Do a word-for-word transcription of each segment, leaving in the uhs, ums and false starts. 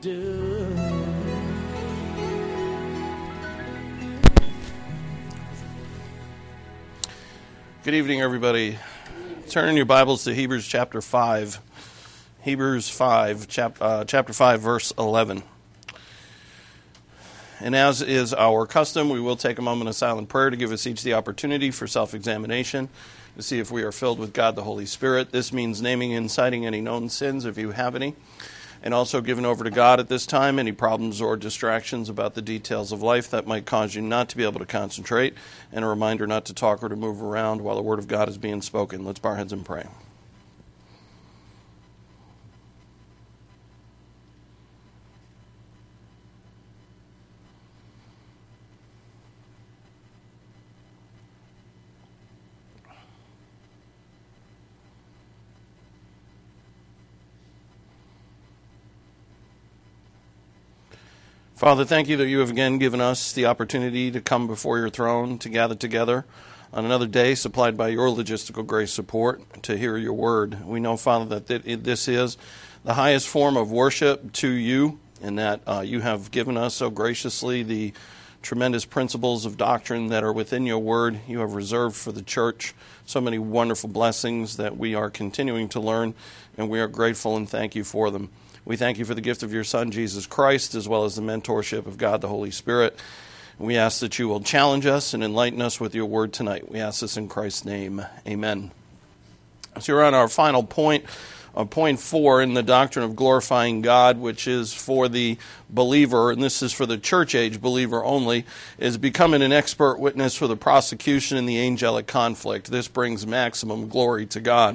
Do. Good evening, everybody. Turn in your Bibles to Hebrews chapter five. Hebrews five, chap, uh, chapter five, verse eleven. And as is our custom, we will take a moment of silent prayer to give us each the opportunity for self-examination, to see if we are filled with God the Holy Spirit. This means naming and citing any known sins, if you have any, and also giving over to God at this time any problems or distractions about the details of life that might cause you not to be able to concentrate, and a reminder not to talk or to move around while the Word of God is being spoken. Let's bow our heads and pray. Father, thank you that you have again given us the opportunity to come before your throne, to gather together on another day supplied by your logistical grace support to hear your word. We know, Father, that this is the highest form of worship to you, and that uh, you have given us so graciously the tremendous principles of doctrine that are within your word. You have reserved for the church so many wonderful blessings that we are continuing to learn, and we are grateful and thank you for them. We thank you for the gift of your Son, Jesus Christ, as well as the mentorship of God the Holy Spirit. We ask that you will challenge us and enlighten us with your word tonight. We ask this in Christ's name. Amen. So we're on our final point, uh, point four in the doctrine of glorifying God, which is for the believer, and this is for the church age believer only, is becoming an expert witness for the prosecution in the angelic conflict. This brings maximum glory to God.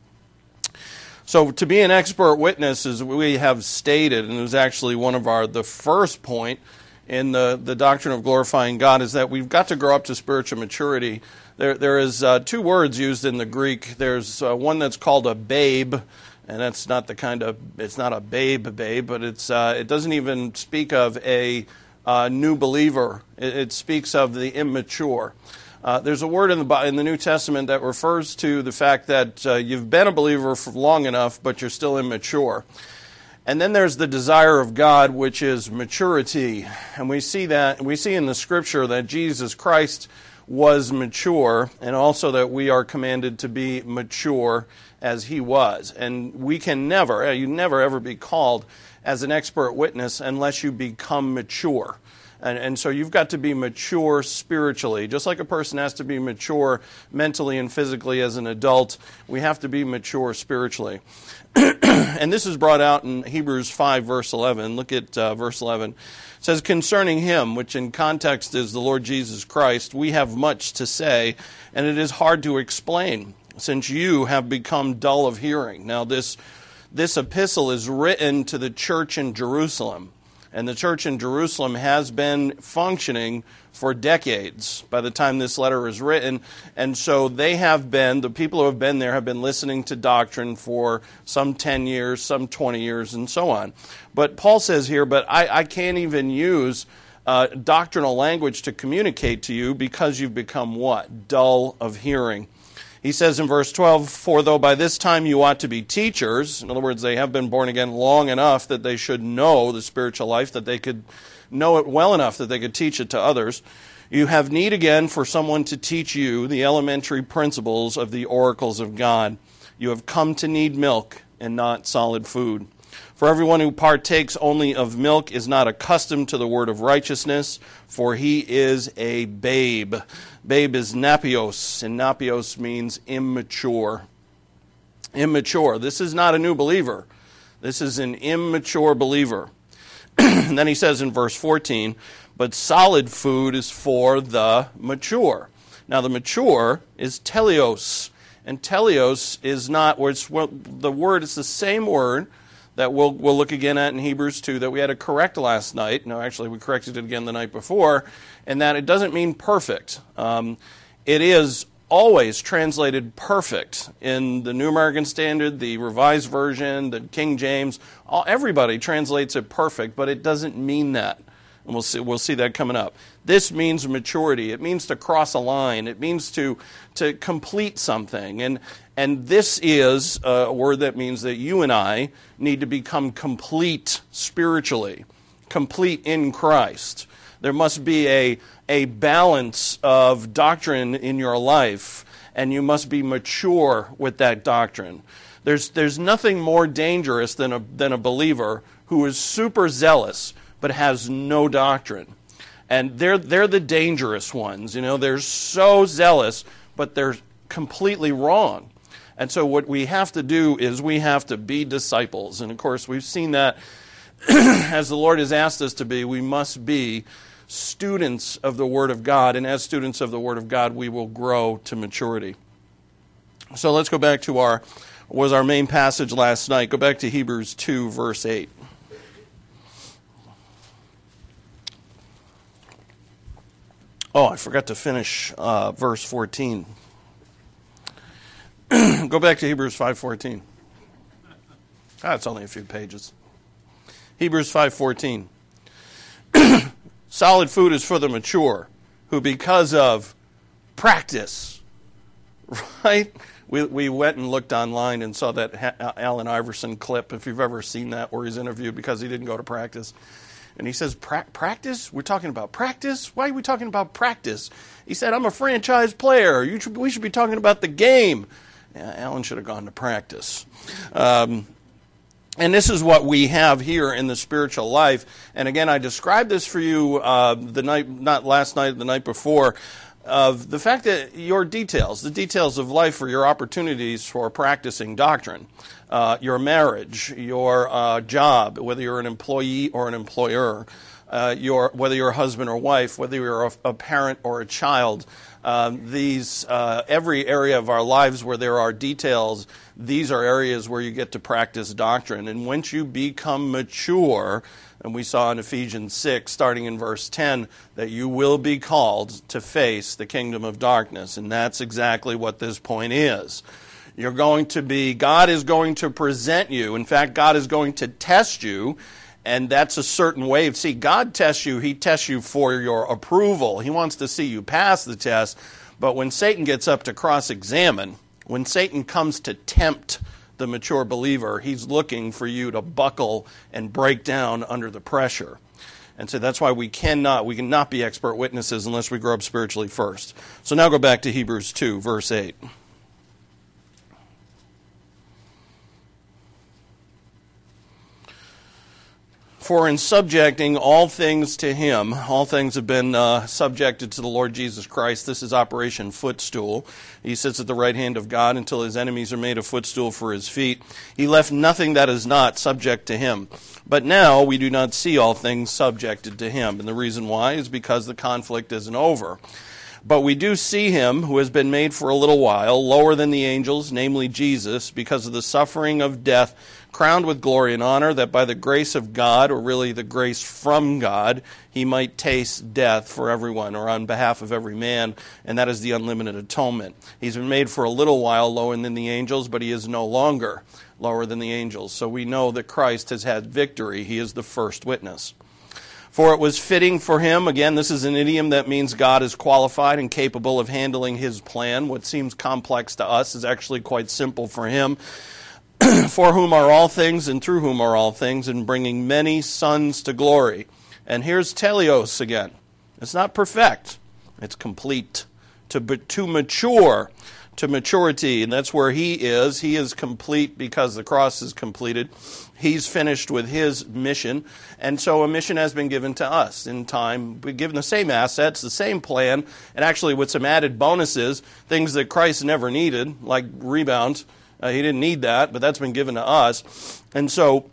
So to be an expert witness, as we have stated, and it was actually one of our, the first point in the, the doctrine of glorifying God, is that we've got to grow up to spiritual maturity. There, there is uh, two words used in the Greek. There's uh, one that's called a babe, and that's not the kind of, it's not a babe babe, but it's uh, it doesn't even speak of a uh, new believer. It, it speaks of the immature. Uh, there's a word in the in the New Testament that refers to the fact that uh, you've been a believer for long enough, but you're still immature. And then there's the desire of God, which is maturity. And we see that we see in the Scripture that Jesus Christ was mature, and also that we are commanded to be mature as he was. And we can never, you never ever be called as an expert witness unless you become mature. And, and so you've got to be mature spiritually. Just like a person has to be mature mentally and physically as an adult, we have to be mature spiritually. And this is brought out in Hebrews five, verse eleven. Look at uh, verse eleven. It says, concerning him, which in context is the Lord Jesus Christ, we have much to say, and it is hard to explain, since you have become dull of hearing. Now this, this epistle is written to the church in Jerusalem. And the church in Jerusalem has been functioning for decades by the time this letter is written. And so they have been, the people who have been there have been listening to doctrine for some ten years, some twenty years, and so on. But Paul says here, but I, I can't even use uh, doctrinal language to communicate to you because you've become what? Dull of hearing. He says in verse twelve, for though by this time you ought to be teachers, in other words, they have been born again long enough that they should know the spiritual life, that they could know it well enough that they could teach it to others, you have need again for someone to teach you the elementary principles of the oracles of God. You have come to need milk and not solid food. For everyone who partakes only of milk is not accustomed to the word of righteousness, for he is a babe. Babe is napios, and napios means immature. Immature. This is not a new believer. This is an immature believer. And then he says in verse fourteen, but solid food is for the mature. Now the mature is teleos, and teleos is not, where it's, well, the word is the same word that we'll, we'll look again at in Hebrews two that we had to correct last night. No, actually, we corrected it again the night before, and that it doesn't mean perfect. Um, it is always translated perfect in the New American Standard, the Revised Version, the King James. All, everybody translates it perfect, but it doesn't mean that. And we'll see, we'll see that coming up. This means maturity. It means to cross a line. It means to, to complete something. And, and this is a word that means that you and I need to become complete spiritually, complete in Christ. There must be a, a balance of doctrine in your life, and you must be mature with that doctrine. There's, there's nothing more dangerous than a, than a believer who is super zealous but has no doctrine. And they're, they're the dangerous ones. You know, they're so zealous, but they're completely wrong. And so what we have to do is we have to be disciples. And of course, we've seen that as the Lord has asked us to be. We must be students of the Word of God. And as students of the Word of God, we will grow to maturity. So let's go back to our, was our main passage last night. Go back to Hebrews two, verse eight. Oh, I forgot to finish uh, verse fourteen. Go back to Hebrews five fourteen. Ah, it's only a few pages. Hebrews five fourteen. Solid food is for the mature, who because of practice, right? We we went and looked online and saw that ha- Allen Iverson clip, if you've ever seen that, where he's interviewed because he didn't go to practice. And he says, pra- practice? We're talking about practice? Why are we talking about practice? He said, I'm a franchise player. You should, we should be talking about the game. Yeah, Allen should have gone to practice. Um, and this is what we have here in the spiritual life. And again, I described this for you uh, the night, not last night, the night before, of the fact that your details, the details of life are your opportunities for practicing doctrine. Uh, your marriage, your uh, job, whether you're an employee or an employer, uh, your, whether you're a husband or wife, whether you're a, a parent or a child, um, these uh, every area of our lives where there are details, these are areas where you get to practice doctrine. And once you become mature, and we saw in Ephesians six, starting in verse ten, that you will be called to face the kingdom of darkness. And that's exactly what this point is. You're going to be, God is going to present you. In fact, God is going to test you, and that's a certain way. See, God tests you, He tests you for your approval. He wants to see you pass the test. But when Satan gets up to cross-examine, when Satan comes to tempt the mature believer, he's looking for you to buckle and break down under the pressure. And so that's why we cannot, we cannot be expert witnesses unless we grow up spiritually first. So now go back to Hebrews two, verse eight. For in subjecting all things to Him, all things have been uh, subjected to the Lord Jesus Christ. This is Operation Footstool. He sits at the right hand of God until His enemies are made a footstool for His feet. He left nothing that is not subject to Him. But now we do not see all things subjected to Him. And the reason why is because the conflict isn't over. But we do see Him, who has been made for a little while, lower than the angels, namely Jesus, because of the suffering of death, crowned with glory and honor, that by the grace of God, or really the grace from God, He might taste death for everyone, or on behalf of every man, and that is the unlimited atonement. He's been made for a little while lower than the angels, but He is no longer lower than the angels. So we know that Christ has had victory. He is the first witness. For it was fitting for Him, again, this is an idiom that means God is qualified and capable of handling His plan. What seems complex to us is actually quite simple for Him. For whom are all things, and through whom are all things, and bringing many sons to glory. And here's teleos again. It's not perfect. It's complete. To, to mature, to maturity. And that's where He is. He is complete because the cross is completed. He's finished with His mission. And so a mission has been given to us in time. We're given the same assets, the same plan, and actually with some added bonuses, things that Christ never needed, like rebound. Uh, he didn't need that, but that's been given to us. And so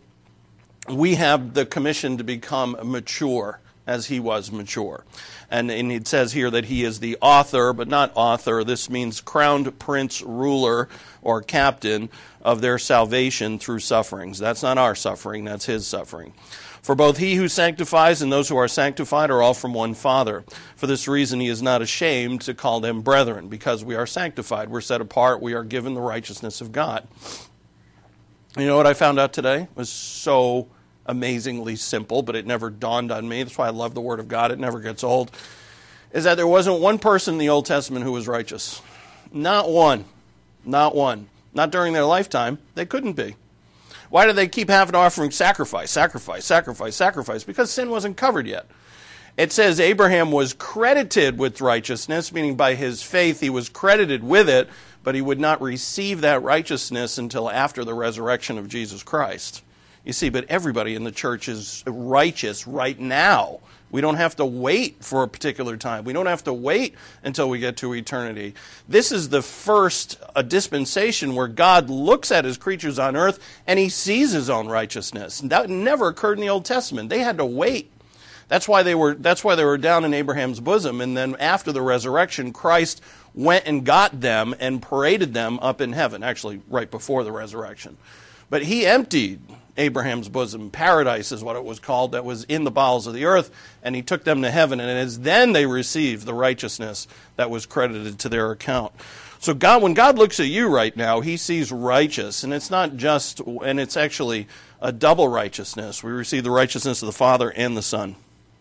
we have the commission to become mature as He was mature. And, and it says here that He is the author, but not author. This means crowned prince, ruler, or captain of their salvation through sufferings. That's not our suffering, that's His suffering. For both He who sanctifies and those who are sanctified are all from one Father. For this reason He is not ashamed to call them brethren, because we are sanctified. We're set apart. We are given the righteousness of God. You know what I found out today? It was so amazingly simple, but it never dawned on me. That's why I love the Word of God. It never gets old. Is that there wasn't one person in the Old Testament who was righteous. Not one. Not one. Not during their lifetime. They couldn't be. Why did they keep having to offering sacrifice, sacrifice, sacrifice, sacrifice? Because sin wasn't covered yet. It says Abraham was credited with righteousness, meaning by his faith he was credited with it, but he would not receive that righteousness until after the resurrection of Jesus Christ. You see, but everybody in the church is righteous right now. We don't have to wait for a particular time. We don't have to wait until we get to eternity. This is the first a dispensation where God looks at his creatures on earth and he sees his own righteousness. That never occurred in the Old Testament. They had to wait. That's why they were that's why they were down in Abraham's bosom, and then after the resurrection, Christ went and got them and paraded them up in heaven, actually right before the resurrection. But he emptied Abraham's bosom. Paradise is what it was called, that was in the bowels of the earth, and he took them to heaven, and it is then they received the righteousness that was credited to their account. So God, when God looks at you right now, he sees righteous, and it's not just, and it's actually a double righteousness. We receive the righteousness of the Father and the Son.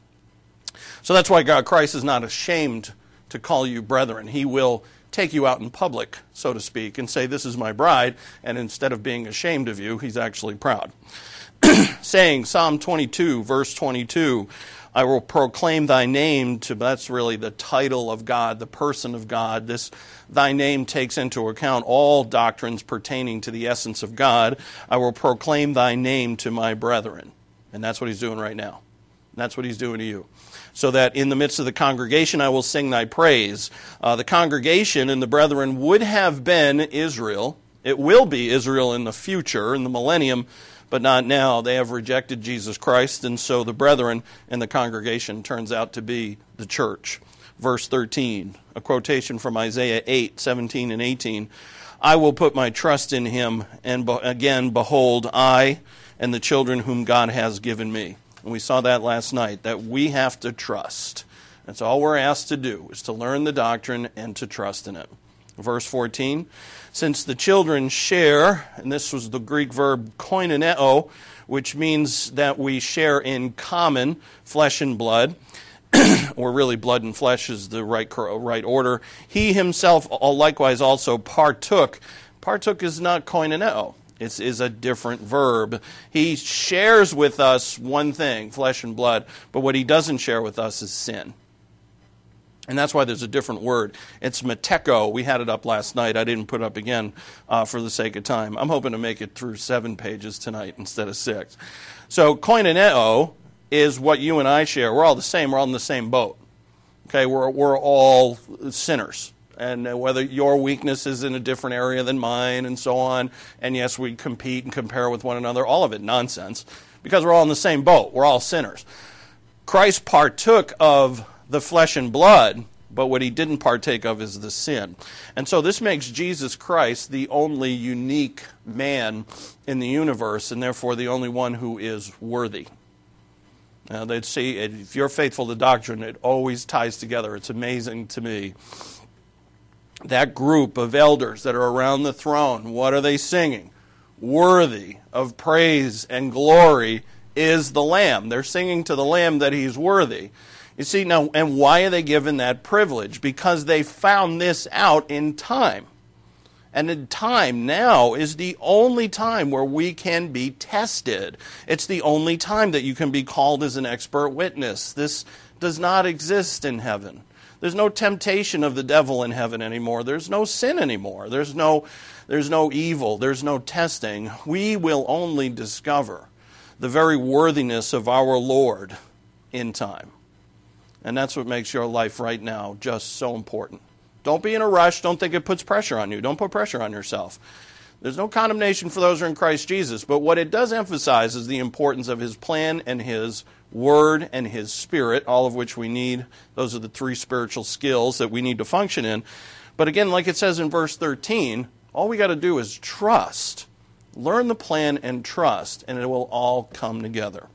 So that's why God, Christ is not ashamed to call you brethren. He will take you out in public, so to speak, and say, this is my bride, and instead of being ashamed of you, he's actually proud. Saying, Psalm twenty-two, verse twenty-two, I will proclaim thy name to, that's really the title of God, the person of God. This, thy name takes into account all doctrines pertaining to the essence of God. I will proclaim thy name to my brethren. And that's what he's doing right now. That's what he's doing to you. So that in the midst of the congregation I will sing thy praise. Uh, the congregation and the brethren would have been Israel. It will be Israel in the future, in the millennium, but not now. They have rejected Jesus Christ, and so the brethren and the congregation turns out to be the church. Verse thirteen, a quotation from Isaiah eight, seventeen and eighteen. I will put my trust in him, and be- again, behold, I and the children whom God has given me. And we saw that last night, that we have to trust. That's all we're asked to do, is to learn the doctrine and to trust in it. Verse fourteen, since the children share, and this was the Greek verb koinoneo, which means that we share in common flesh and blood, or really blood and flesh is the right, right order. He himself likewise also partook. Partook is not koinoneo. It is a different verb. He shares with us one thing, flesh and blood, but what he doesn't share with us is sin. And that's why there's a different word. It's meteko. We had it up last night. I didn't put it up again uh, for the sake of time. I'm hoping to make it through seven pages tonight instead of six. So koinoneo is what you and I share. We're all the same. We're all in the same boat. Okay, we're we're all sinners. And whether your weakness is in a different area than mine and so on. And yes, we compete and compare with one another. All of it nonsense. Because we're all in the same boat. We're all sinners. Christ partook of the flesh and blood, but what he didn't partake of is the sin. And so this makes Jesus Christ the only unique man in the universe, and therefore the only one who is worthy. Now, they'd see, if you're faithful to doctrine, it always ties together. It's amazing to me. That group of elders that are around the throne, what are they singing? Worthy of praise and glory is the Lamb. They're singing to the Lamb that he's worthy. You see, now, and why are they given that privilege? Because they found this out in time. And in time now is the only time where we can be tested. It's the only time that you can be called as an expert witness. This does not exist in heaven. There's no temptation of the devil in heaven anymore. There's no sin anymore. There's no, there's no evil. There's no testing. We will only discover the very worthiness of our Lord in time. And that's what makes your life right now just so important. Don't be in a rush. Don't think it puts pressure on you. Don't put pressure on yourself. There's no condemnation for those who are in Christ Jesus. But what it does emphasize is the importance of his plan and his word and his spirit, all of which we need. Those are the three spiritual skills that we need to function in. But again, like it says in verse thirteen, all we got to do is trust. Learn the plan and trust, and it will all come together.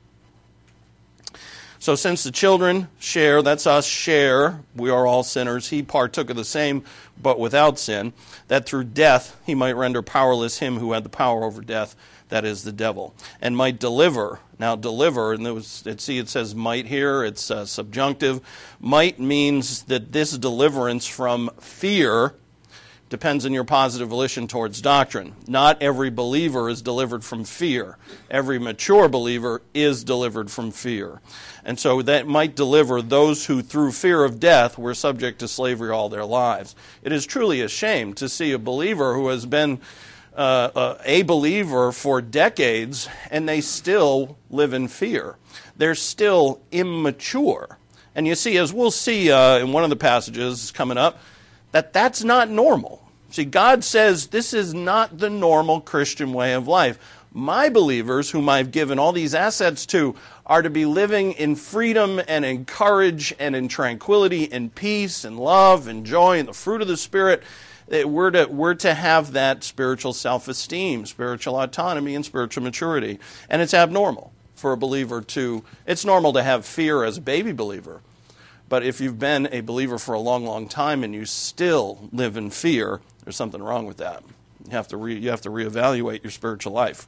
So since the children share, that's us, share, we are all sinners, he partook of the same, but without sin, that through death he might render powerless him who had the power over death, that is the devil, and might deliver. Now, deliver, and there was, it, see, it says might here, it's uh, subjunctive. Might means that this deliverance from fear depends on your positive volition towards doctrine. Not every believer is delivered from fear. Every mature believer is delivered from fear. And so that might deliver those who through fear of death were subject to slavery all their lives. It is truly a shame to see a believer who has been uh, uh, a believer for decades and they still live in fear. They're still immature. And you see, as we'll see uh, in one of the passages coming up, that that's not normal. See, God says this is not the normal Christian way of life. My believers, whom I've given all these assets to, are to be living in freedom and in courage and in tranquility and peace and love and joy and the fruit of the Spirit. We're to, we're to have that spiritual self-esteem, spiritual autonomy, and spiritual maturity. And it's abnormal for a believer to, it's normal to have fear as a baby believer. But if you've been a believer for a long, long time and you still live in fear, there's something wrong with that. You have to re, you have to reevaluate your spiritual life.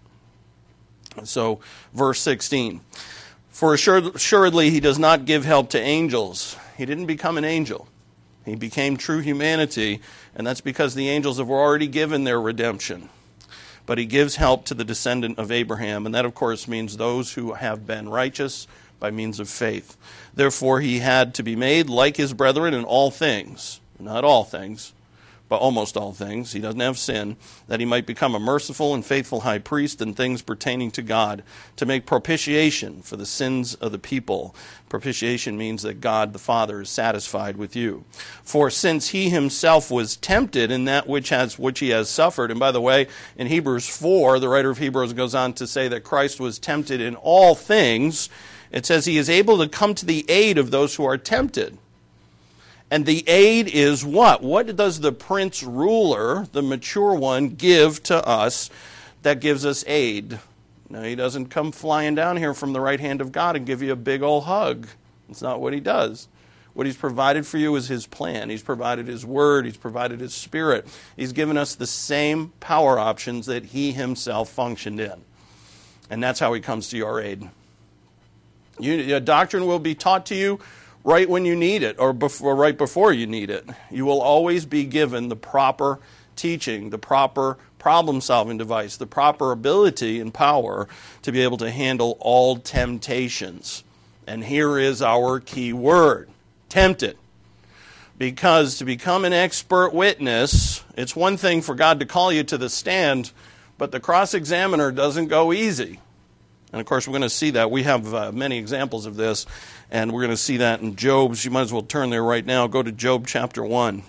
So, verse sixteen. For assuredly he does not give help to angels. He didn't become an angel. He became true humanity, and that's because the angels have already given their redemption. But he gives help to the descendant of Abraham, and that, of course, means those who have been righteous by means of faith. Therefore, he had to be made like his brethren in all things, not all things, but almost all things. He doesn't have sin, that he might become a merciful and faithful high priest in things pertaining to God, to make propitiation for the sins of the people. Propitiation means that God the Father is satisfied with you. For since he himself was tempted in that which has which he has suffered, and by the way, in Hebrews four, the writer of Hebrews goes on to say that Christ was tempted in all things. It says he is able to come to the aid of those who are tempted. And the aid is what? What does the prince ruler, the mature one, give to us that gives us aid? Now, he doesn't come flying down here from the right hand of God and give you a big old hug. That's not what he does. What he's provided for you is his plan. He's provided his word. He's provided his spirit. He's given us the same power options that he himself functioned in. And that's how he comes to your aid. You, a doctrine will be taught to you right when you need it, or before, right before you need it. You will always be given the proper teaching, the proper problem-solving device, the proper ability and power to be able to handle all temptations. And here is our key word, tempted. Because to become an expert witness, it's one thing for God to call you to the stand, but the cross-examiner doesn't go easy. And, of course, we're going to see that. We have uh, many examples of this, and we're going to see that in Job's. You might as well turn there right now. Go to Job chapter one.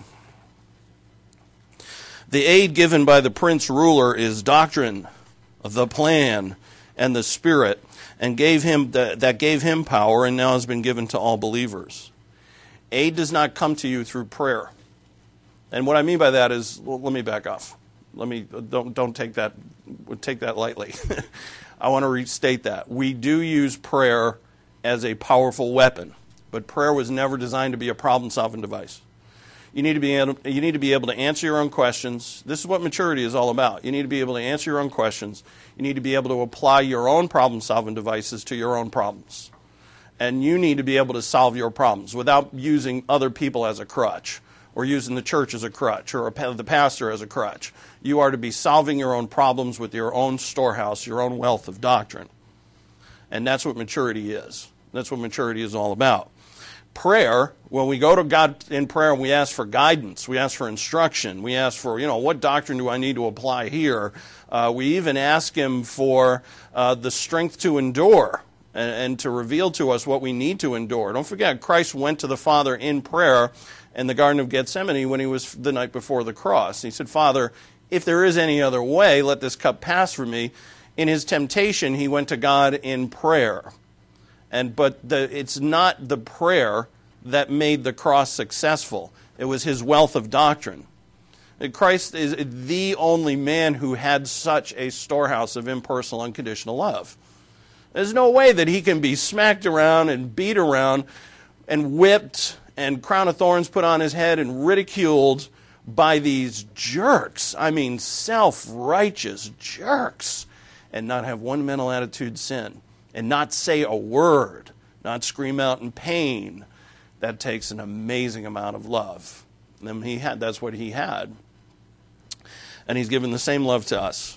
The aid given by the prince ruler is doctrine, the plan, and the spirit, and gave him the, that gave him power and now has been given to all believers. Aid does not come to you through prayer. And what I mean by that is, well, let me back off. Let me don't don't take that take that lightly. I want to restate that. We do use prayer as a powerful weapon, but prayer was never designed to be a problem-solving device. You need to be able, you need to be able to answer your own questions. This is what maturity is all about. You need to be able to answer your own questions. You need to be able to apply your own problem-solving devices to your own problems. And you need to be able to solve your problems without using other people as a crutch, or using the church as a crutch, or the pastor as a crutch. You are to be solving your own problems with your own storehouse, your own wealth of doctrine. And that's what maturity is. That's what maturity is all about. Prayer, when we go to God in prayer and we ask for guidance, we ask for instruction, we ask for, you know, what doctrine do I need to apply here? Uh, we even ask Him for uh, the strength to endure and, and to reveal to us what we need to endure. Don't forget, Christ went to the Father in prayer in the Garden of Gethsemane when he was the night before the cross. He said, Father, if there is any other way, let this cup pass from me. In his temptation, he went to God in prayer. And but the, it's not the prayer that made the cross successful. It was his wealth of doctrine. Christ is the only man who had such a storehouse of impersonal, unconditional love. There's no way that he can be smacked around and beat around and whipped and crown of thorns put on his head and ridiculed by these jerks. I mean, self-righteous jerks. and not have one mental attitude sin, and not say a word, not scream out in pain, that takes an amazing amount of love. And he had, that's what he had. And he's given the same love to us.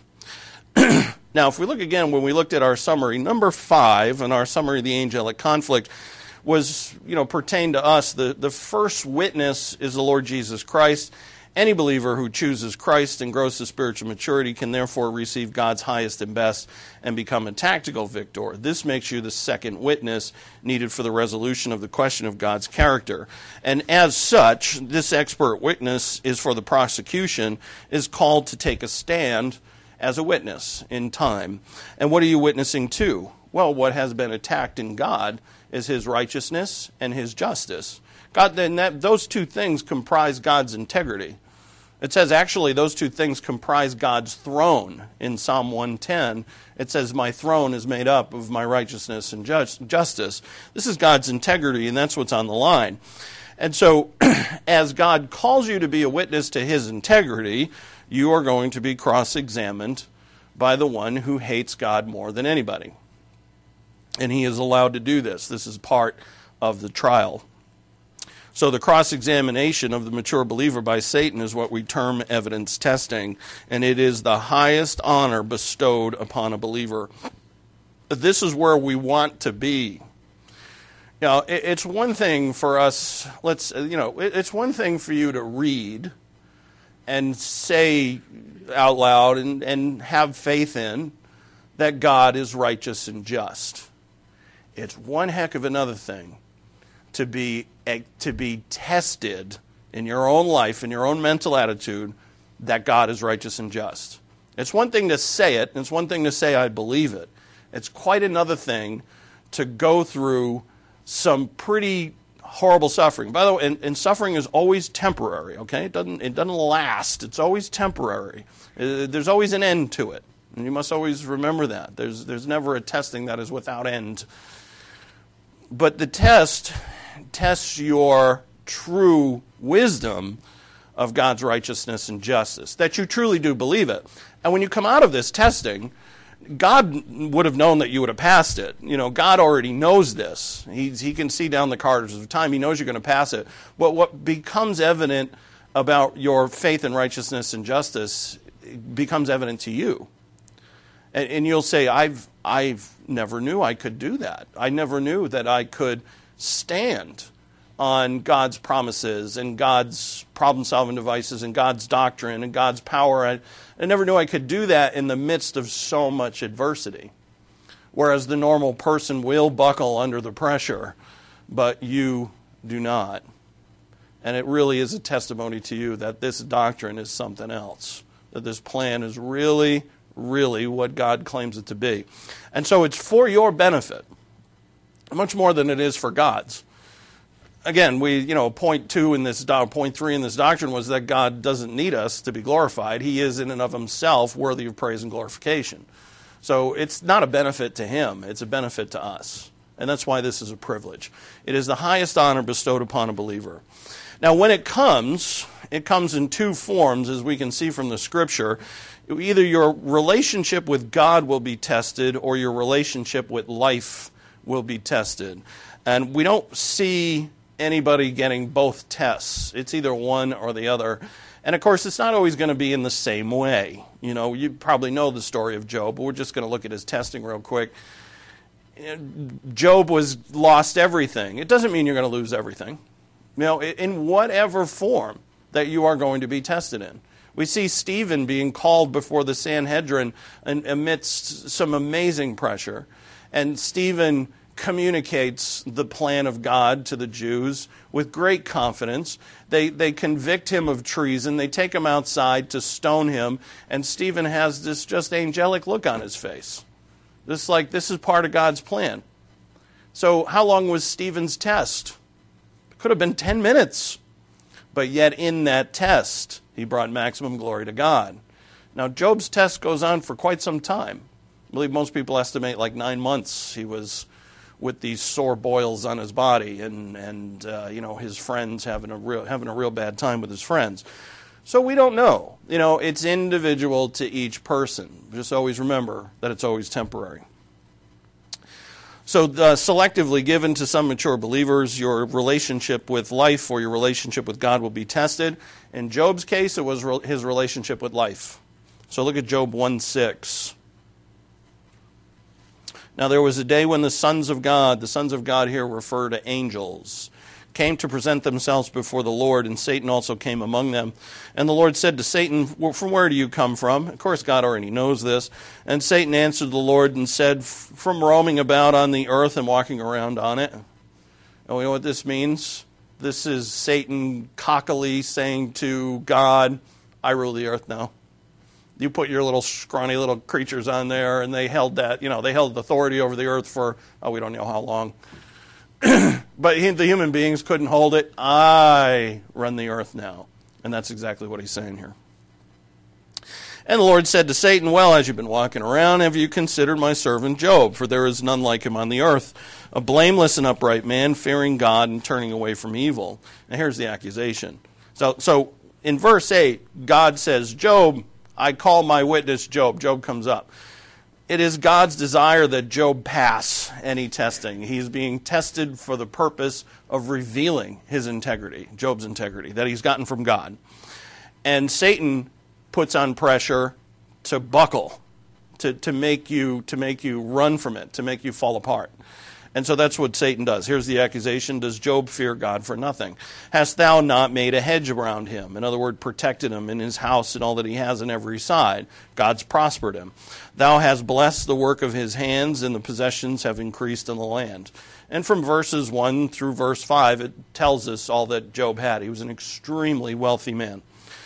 Now, if we look again, when we looked at our summary, number five in our summary of the angelic conflict was, you know, pertained to us. The, the first witness is the Lord Jesus Christ. Any believer who chooses Christ and grows to spiritual maturity can therefore receive God's highest and best and become a tactical victor. This makes you the second witness needed for the resolution of the question of God's character. And as such, this expert witness is for the prosecution, is called to take a stand as a witness in time. And what are you witnessing to? Well, what has been attacked in God is his righteousness and his justice. God, then that, those two things comprise God's integrity. It says actually those two things comprise God's throne. In Psalm one ten, it says, my throne is made up of my righteousness and just, justice. This is God's integrity, and that's what's on the line. And so as God calls you to be a witness to his integrity, you are going to be cross-examined by the one who hates God more than anybody. And he is allowed to do this. This is part of the trial. So the cross-examination of the mature believer by Satan is what we term evidence testing, and it is the highest honor bestowed upon a believer. This is where we want to be. You know, it's one thing for us, let's, you know, it's one thing for you to read and say out loud and, and have faith in that God is righteous and just. It's one heck of another thing to be to be tested in your own life, in your own mental attitude, that God is righteous and just. It's one thing to say it, and it's one thing to say I believe it. It's quite another thing to go through some pretty horrible suffering. By the way, and, and suffering is always temporary, okay? It doesn't, it doesn't last. It's always temporary. Uh, there's always an end to it. And you must always remember that. There's, there's never a testing that is without end. But the test tests your true wisdom of God's righteousness and justice, that you truly do believe it. And when you come out of this testing, God would have known that you would have passed it. You know, God already knows this. He's, he can see down the corridors of time. He knows you're going to pass it. But what becomes evident about your faith in righteousness and justice becomes evident to you. And, and you'll say, I've, I've never knew I could do that. I never knew that I could stand on God's promises and God's problem-solving devices and God's doctrine and God's power. I, I never knew I could do that in the midst of so much adversity. Whereas the normal person will buckle under the pressure, but you do not. And it really is a testimony to you that this doctrine is something else, that this plan is really, really what God claims it to be. And so it's for your benefit, much more than it is for God's. Again, we, you know, point two in this, point three in this doctrine was that God doesn't need us to be glorified. He is in and of himself worthy of praise and glorification. So it's not a benefit to him, it's a benefit to us. And that's why this is a privilege. It is the highest honor bestowed upon a believer. Now, when it comes, it comes in two forms, as we can see from the scripture. Either your relationship with God will be tested, or your relationship with life will be tested. And we don't see anybody getting both tests. It's either one or the other. And of course, it's not always going to be in the same way. You know, you probably know the story of Job, but we're just going to look at his testing real quick. Job was lost everything. It doesn't mean you're going to lose everything. You know, in whatever form that you are going to be tested in. We see Stephen being called before the Sanhedrin amidst some amazing pressure. And Stephen communicates the plan of God to the Jews with great confidence. They they convict him of treason. They take him outside to stone him. And Stephen has this just angelic look on his face. This like, this is part of God's plan. So how long was Stephen's test? It could have been ten minutes. But yet in that test, he brought maximum glory to God. Now, Job's test goes on for quite some time. I believe most people estimate like nine months he was with these sore boils on his body and, and uh, you know, his friends having a real having a real bad time with his friends. So we don't know. You know, it's individual to each person. Just always remember that it's always temporary. So uh, selectively given to some mature believers, your relationship with life or your relationship with God will be tested. In Job's case, it was re- his relationship with life. So look at Job one six. Now there was a day when the sons of God, the sons of God here refer to angels, came to present themselves before the Lord, and Satan also came among them. And the Lord said to Satan, well, from where do you come from? Of course, God already knows this. And Satan answered the Lord and said, from roaming about on the earth and walking around on it. And we know what this means. This is Satan cockily saying to God, I rule the earth now. You put your little scrawny little creatures on there, and they held that, you know, they held authority over the earth for, oh, we don't know how long. But he, the human beings couldn't hold it. I run the earth now. And that's exactly what he's saying here. And the Lord said to Satan, well, as you've been walking around, have you considered my servant Job? For there is none like him on the earth, a blameless and upright man, fearing God and turning away from evil. Now here's the accusation. So, so in verse eight, God says, Job, I call my witness Job. Job comes up. It is God's desire that Job pass any testing. He's being tested for the purpose of revealing his integrity, Job's integrity, that he's gotten from God. And Satan puts on pressure to buckle, to, to make you to make you run from it, to make you fall apart. And so that's what Satan does. Here's the accusation. Does Job fear God for nothing? Hast thou not made a hedge around him? In other words, protected him in his house and all that he has on every side. God's prospered him. Thou hast blessed the work of his hands, and the possessions have increased in the land. And from verses one through verse five, it tells us all that Job had. He was an extremely wealthy man.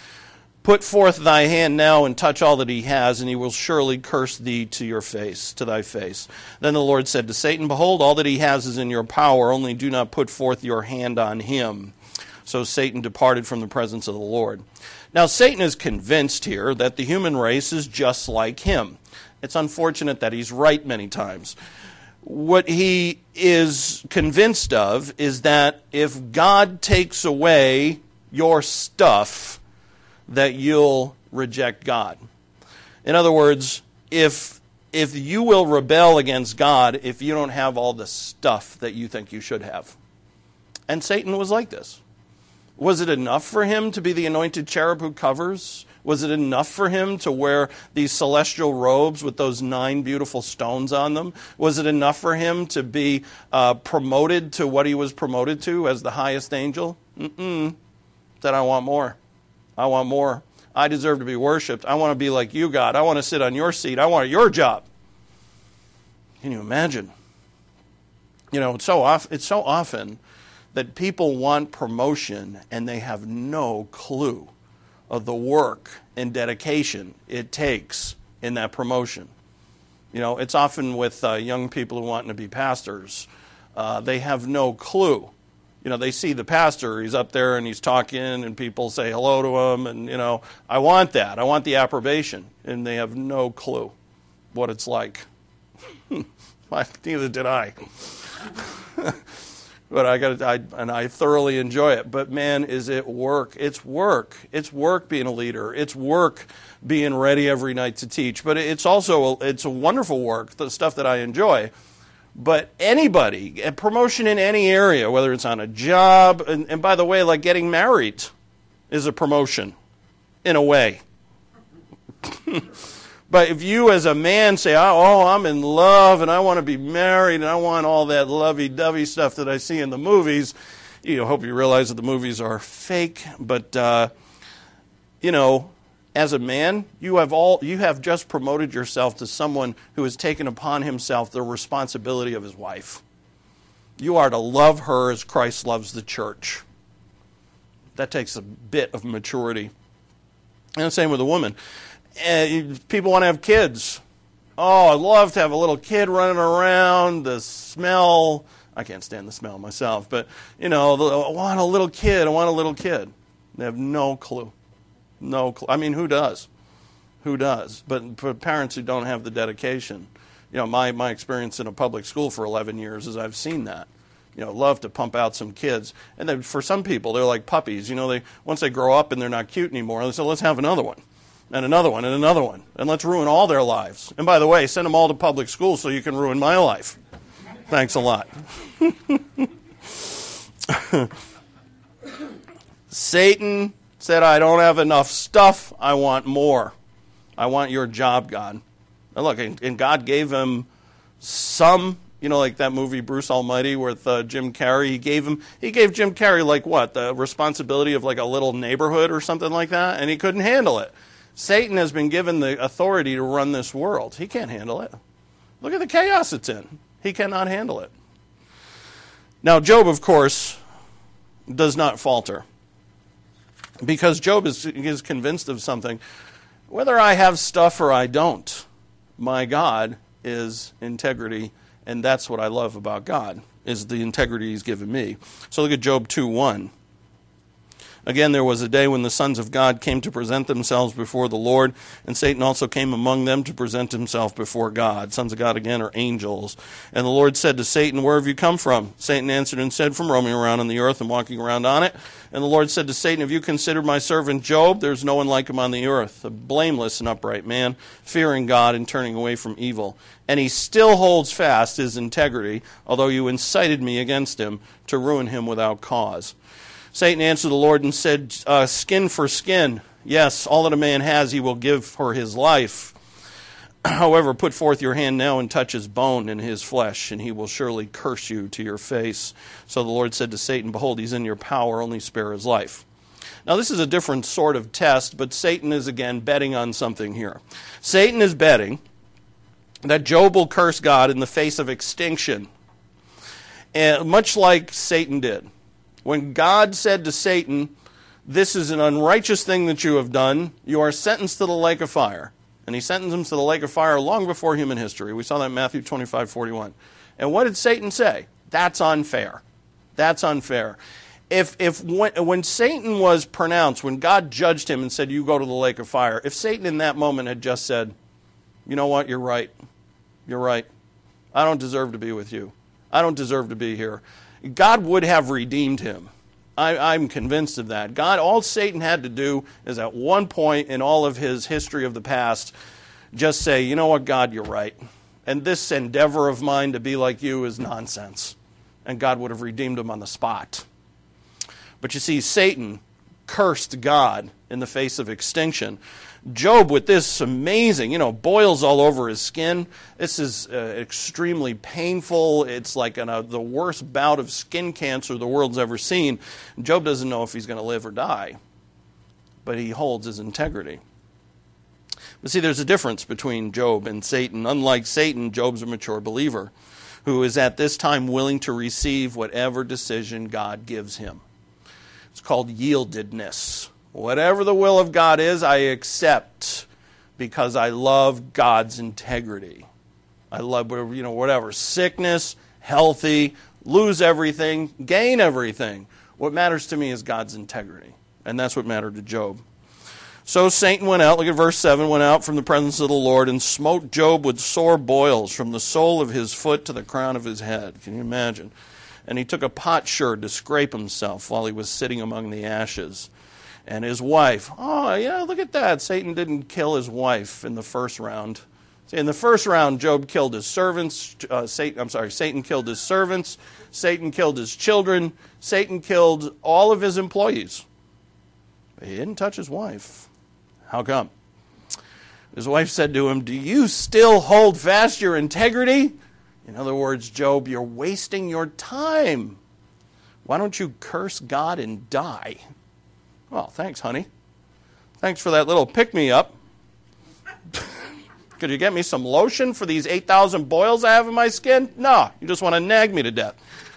Put forth thy hand now and touch all that he has, and he will surely curse thee to your face, to thy face. Then the Lord said to Satan, behold, all that he has is in your power, only do not put forth your hand on him. So Satan departed from the presence of the Lord. Now Satan is convinced here that the human race is just like him. It's unfortunate that he's right many times. What he is convinced of is that if God takes away your stuff, that you'll reject God. In other words, if if you will rebel against God if you don't have all the stuff that you think you should have. And Satan was like this. Was it enough for him to be the anointed cherub who covers? Was it enough for him to wear these celestial robes with those nine beautiful stones on them? Was it enough for him to be uh, promoted to what he was promoted to as the highest angel? Mm-mm. Said, I want more. I want more. I deserve to be worshipped. I want to be like you, God. I want to sit on your seat. I want your job. Can you imagine? You know, it's so, off, it's so often that people want promotion and they have no clue of the work and dedication it takes in that promotion. You know, it's often with uh, young people who want to be pastors. Uh, they have no clue. You know, they see the pastor, he's up there and he's talking and people say hello to him and, you know, I want that. I want the approbation. And they have no clue what it's like. Neither did I. But I got I and I thoroughly enjoy it. But man, is it work. It's work. It's work being a leader. It's work being ready every night to teach. But it's also, a, it's a wonderful work, the stuff that I enjoy. But anybody, a promotion in any area, whether it's on a job, and, and by the way, like getting married is a promotion, in a way. But if you as a man say, oh, I'm in love and I want to be married and I want all that lovey-dovey stuff that I see in the movies, you know, hope you realize that the movies are fake. But, uh, you know, as a man, you have all you have just promoted yourself to someone who has taken upon himself the responsibility of his wife. You are to love her as Christ loves the church. That takes a bit of maturity. And the same with a woman. Uh, people want to have kids. Oh, I'd love to have a little kid running around. The smell, I can't stand the smell myself, but, you know, I want a little kid. I want a little kid. They have no clue. No clue. I mean, who does? Who does? But for parents who don't have the dedication, you know, my, my experience in a public school for eleven years is I've seen that. you know, love to pump out some kids. And then for some people, they're like puppies. You know, they once they grow up and they're not cute anymore, they say, let's have another one, and another one, and another one, and let's ruin all their lives. And by the way, send them all to public school so you can ruin my life. Thanks a lot. Satan said, I don't have enough stuff. I want more. I want your job, God. And look, and God gave him some, you know, like that movie Bruce Almighty with uh, Jim Carrey. He gave him, he gave Jim Carrey like what, the responsibility of like a little neighborhood or something like that, and he couldn't handle it. Satan has been given the authority to run this world. He can't handle it. Look at the chaos it's in. He cannot handle it. Now, Job, of course, does not falter, because Job is, is convinced of something. Whether I have stuff or I don't, my God is integrity, and that's what I love about God, is the integrity he's given me. So look at Job two one. Again, there was a day when the sons of God came to present themselves before the Lord, and Satan also came among them to present himself before God. Sons of God, again, are angels. And the Lord said to Satan, where have you come from? Satan answered and said, from roaming around on the earth and walking around on it. And the Lord said to Satan, have you considered my servant Job? There's no one like him on the earth, a blameless and upright man, fearing God and turning away from evil. And he still holds fast his integrity, although you incited me against him to ruin him without cause. Satan answered the Lord and said, uh, skin for skin. Yes, all that a man has he will give for his life. However, put forth your hand now and touch his bone and his flesh, and he will surely curse you to your face. So the Lord said to Satan, behold, he's in your power, only spare his life. Now this is a different sort of test, but Satan is again betting on something here. Satan is betting that Job will curse God in the face of extinction, and much like Satan did. When God said to Satan, this is an unrighteous thing that you have done, you are sentenced to the lake of fire. And he sentenced him to the lake of fire long before human history. We saw that in Matthew twenty-five forty-one. And what did Satan say? That's unfair. That's unfair. If if when, when Satan was pronounced, when God judged him and said, you go to the lake of fire, if Satan in that moment had just said, you know what, you're right. You're right. I don't deserve to be with you. I don't deserve to be here. God would have redeemed him. I, I'm convinced of that. God, all Satan had to do is at one point in all of his history of the past, just say, you know what, God, you're right. And this endeavor of mine to be like you is nonsense. And God would have redeemed him on the spot. But you see, Satan cursed God in the face of extinction. Job, with this amazing, you know, boils all over his skin. This is uh, extremely painful. It's like an, uh, the worst bout of skin cancer the world's ever seen. Job doesn't know if he's going to live or die, but he holds his integrity. But see, there's a difference between Job and Satan. Unlike Satan, Job's a mature believer who is at this time willing to receive whatever decision God gives him. It's called yieldedness. Whatever the will of God is, I accept because I love God's integrity. I love, you know, whatever, sickness, healthy, lose everything, gain everything. What matters to me is God's integrity. And that's what mattered to Job. So Satan went out, look at verse seven, went out from the presence of the Lord and smote Job with sore boils from the sole of his foot to the crown of his head. Can you imagine? And he took a potsherd to scrape himself while he was sitting among the ashes. And his wife, oh, yeah, look at that. Satan didn't kill his wife in the first round. See, in the first round, Job killed his servants. Uh, Satan, I'm sorry, Satan killed his servants. Satan killed his children. Satan killed all of his employees. But he didn't touch his wife. How come? His wife said to him, do you still hold fast your integrity? In other words, Job, you're wasting your time. Why don't you curse God and die? Well, thanks, honey. Thanks for that little pick-me-up. Could you get me some lotion for these eight thousand boils I have in my skin? No, you just want to nag me to death.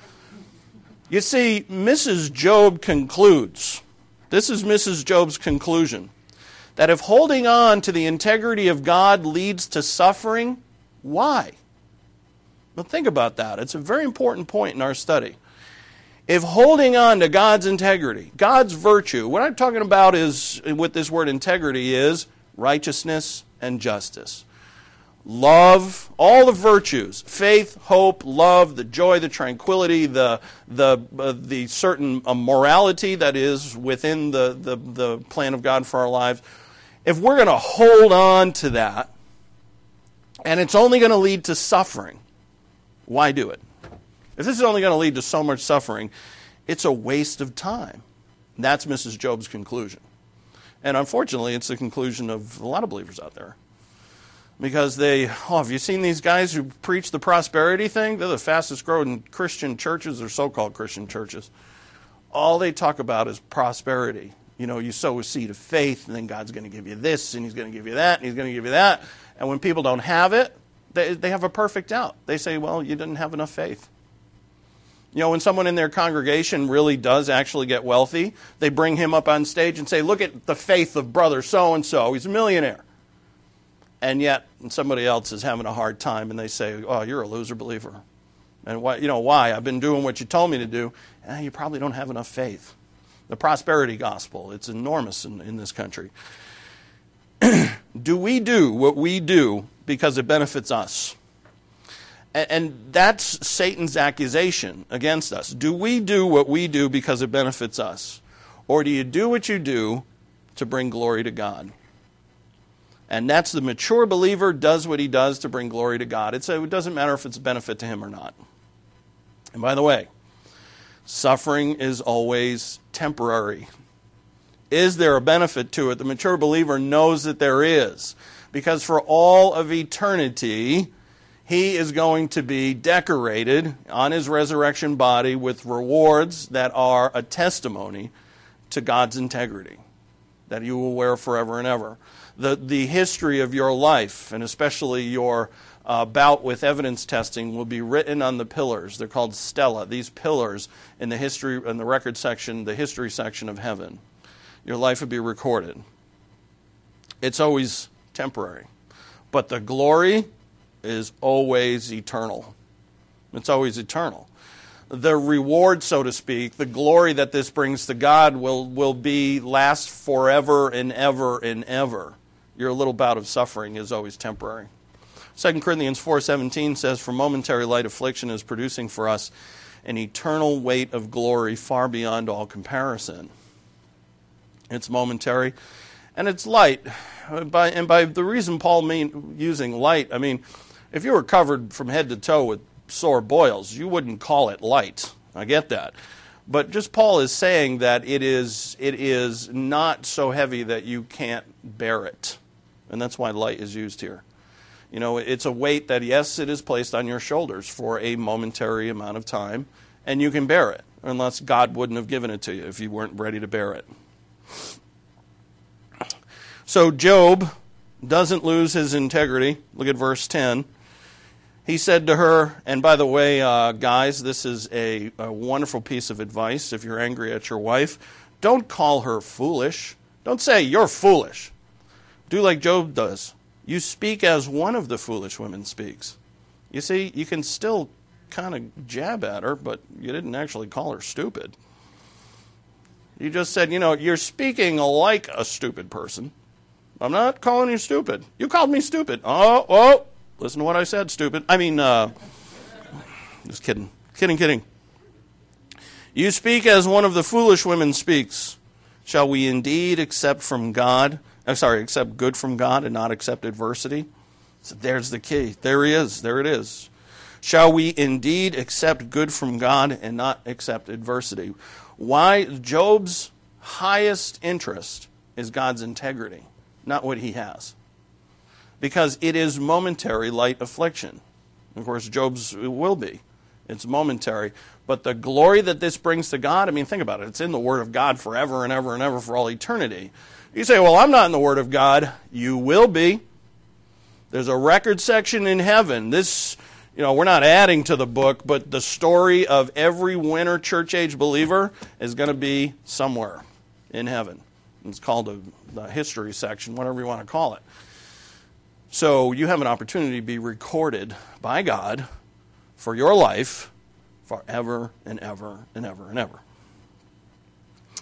You see, Missus Job concludes, this is Missus Job's conclusion, that if holding on to the integrity of God leads to suffering, why? Well, think about that. It's a very important point in our study. If holding on to God's integrity, God's virtue, what I'm talking about is, with this word integrity, is righteousness and justice. love, all the virtues, faith, hope, love, the joy, the tranquility, the the uh, the certain uh, morality that is within the, the, the plan of God for our lives, if we're going to hold on to that, and it's only going to lead to suffering, why do it? If this is only going to lead to so much suffering, it's a waste of time. That's Missus Job's conclusion. And unfortunately, it's the conclusion of a lot of believers out there. Because they, oh, have you seen these guys who preach the prosperity thing? They're the fastest growing Christian churches, or so-called Christian churches. All they talk about is prosperity. You know, you sow a seed of faith, and then God's going to give you this, and he's going to give you that, and he's going to give you that. And when people don't have it, they, they have a perfect out. They say, well, you didn't have enough faith. You know, when someone in their congregation really does actually get wealthy, they bring him up on stage and say, look at the faith of brother so-and-so. He's a millionaire. And yet somebody else is having a hard time, and they say, oh, you're a loser believer. And why? You know, why? I've been doing what you told me to do. Eh, you probably don't have enough faith. The prosperity gospel, it's enormous in, in this country. Do we do what we do because it benefits us? And, and that's Satan's accusation against us. Do we do what we do because it benefits us? Or do you do what you do to bring glory to God? And that's the mature believer does what he does to bring glory to God. It's a, it doesn't matter if it's a benefit to him or not. And by the way, suffering is always temporary. Is there a benefit to it? The mature believer knows that there is. Because for all of eternity, he is going to be decorated on his resurrection body with rewards that are a testimony to God's integrity, that you will wear forever and ever. The, the history of your life, and especially your uh, bout with evidence testing, will be written on the pillars. They're called stela. These pillars in the history, in the record section, the history section of heaven. Your life will be recorded. It's always temporary. But the glory is always eternal. It's always eternal. The reward, so to speak, the glory that this brings to God will, will be last forever and ever and ever. Your little bout of suffering is always temporary. Second Corinthians four seventeen says, for momentary light affliction is producing for us an eternal weight of glory far beyond all comparison. It's momentary, and it's light. By, and by the reason Paul mean using light, I mean, if you were covered from head to toe with sore boils, you wouldn't call it light. I get that. But just Paul is saying that it is it is not so heavy that you can't bear it. And that's why light is used here. You know, it's a weight that, yes, it is placed on your shoulders for a momentary amount of time, and you can bear it, unless God wouldn't have given it to you if you weren't ready to bear it. So Job doesn't lose his integrity. Look at verse ten. He said to her, and by the way, uh, guys, this is a, a wonderful piece of advice if you're angry at your wife. Don't call her foolish. Don't say, you're foolish. Do like Job does. You speak as one of the foolish women speaks. You see, you can still kind of jab at her, but you didn't actually call her stupid. You just said, you know, you're speaking like a stupid person. I'm not calling you stupid. You called me stupid. Oh, oh. Listen to what I said, stupid. I mean, uh, just kidding. Kidding, kidding. You speak as one of the foolish women speaks. Shall we indeed accept from God, I'm sorry, accept good from God and not accept adversity? So there's the key. There he is. There it is. Shall we indeed accept good from God and not accept adversity? Why? Job's highest interest is God's integrity, not what he has. Because it is momentary light affliction. Of course, Job's will be. It's momentary. But the glory that this brings to God, I mean, think about it. It's in the Word of God forever and ever and ever for all eternity. You say, well, I'm not in the Word of God. You will be. There's a record section in heaven. This, you know, we're not adding to the book, but the story of every winter church-age believer is going to be somewhere in heaven. It's called a, the history section, whatever you want to call it. So you have an opportunity to be recorded by God for your life forever and ever and ever and ever.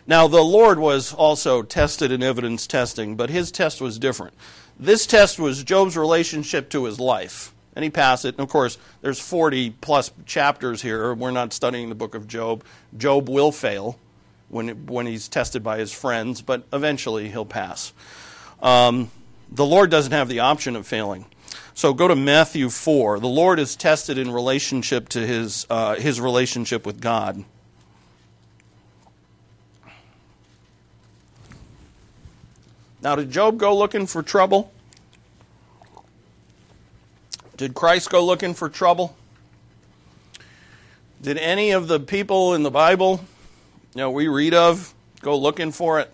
Now, the Lord was also tested in evidence testing, but his test was different. This test was Job's relationship to his life, and he passed it. And, of course, there's forty-plus chapters here. We're not studying the book of Job. Job will fail when, when he's tested by his friends, but eventually he'll pass. Um, the Lord doesn't have the option of failing. So go to Matthew four. The Lord is tested in relationship to his uh, his relationship with God. Now, did Job go looking for trouble? Did Christ go looking for trouble? Did any of the people in the Bible, you know, we read of, go looking for it?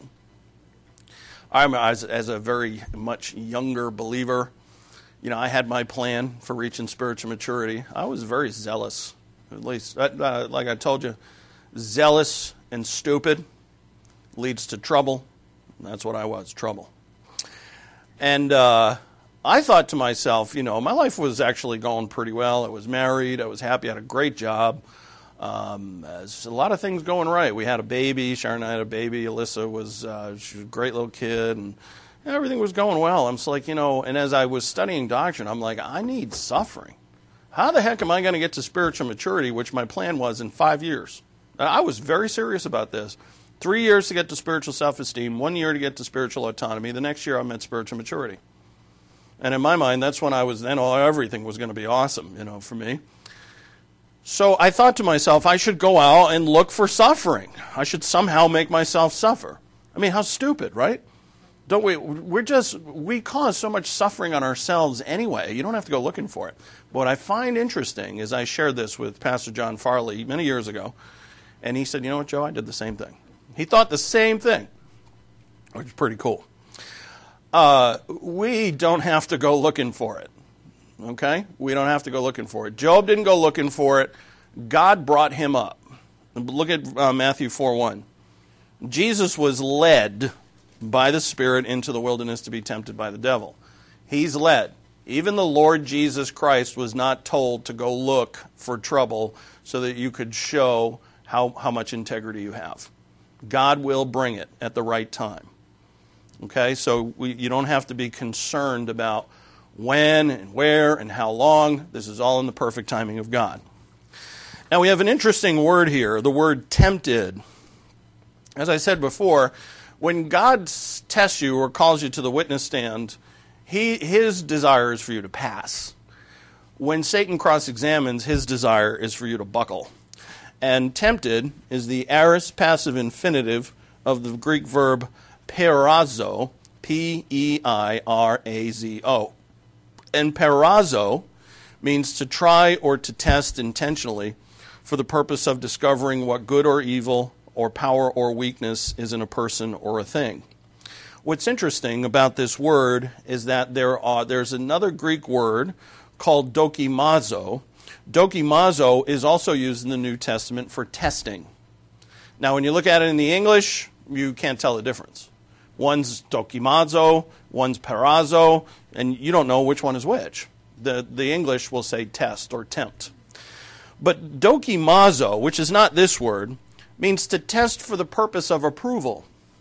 I'm as, as a very much younger believer, you know, I had my plan for reaching spiritual maturity. I was very zealous, at least, uh, like I told you, zealous and stupid leads to trouble. That's what I was, trouble. And uh, I thought to myself, you know, my life was actually going pretty well. I was married. I was happy. I had a great job. Um, there's a lot of things going right. We had a baby. Sharon and I had a baby. Alyssa was, uh, she was a great little kid. And everything was going well. I'm just like, you know, and as I was studying doctrine, I'm like, I need suffering. How the heck am I going to get to spiritual maturity, which my plan was in five years? I was very serious about this. Three years to get to spiritual self-esteem, one year to get to spiritual autonomy. The next year I'm at spiritual maturity. And in my mind, that's when I was, then oh, everything was going to be awesome, you know, for me. So I thought to myself, I should go out and look for suffering. I should somehow make myself suffer. I mean, how stupid, right? Don't we, we're just, we cause so much suffering on ourselves anyway. You don't have to go looking for it. But what I find interesting is I shared this with Pastor John Farley many years ago. And he said, you know what, Joe, I did the same thing. He thought the same thing, which is pretty cool. Uh, we don't have to go looking for it, okay? We don't have to go looking for it. Job didn't go looking for it. God brought him up. Look at uh, Matthew four one. Jesus was led by the Spirit into the wilderness to be tempted by the devil. He's led. Even the Lord Jesus Christ was not told to go look for trouble so that you could show how, how much integrity you have. God will bring it at the right time. Okay, so we, you don't have to be concerned about when and where and how long. This is all in the perfect timing of God. Now we have an interesting word here, the word tempted. As I said before, when God tests you or calls you to the witness stand, he, his desire is for you to pass. When Satan cross-examines, his desire is for you to buckle. And tempted is the aorist passive infinitive of the Greek verb peirazo, P E I R A Z O. And peirazo means to try or to test intentionally for the purpose of discovering what good or evil or power or weakness is in a person or a thing. What's interesting about this word is that there are there's another Greek word called dokimazo. Dokimazo is also used in the New Testament for testing. Now, when you look at it in the English, you can't tell the difference. One's dokimazo, one's peirazo, and you don't know which one is which. The, the English will say test or tempt. But dokimazo, which is not this word, means to test for the purpose of approval.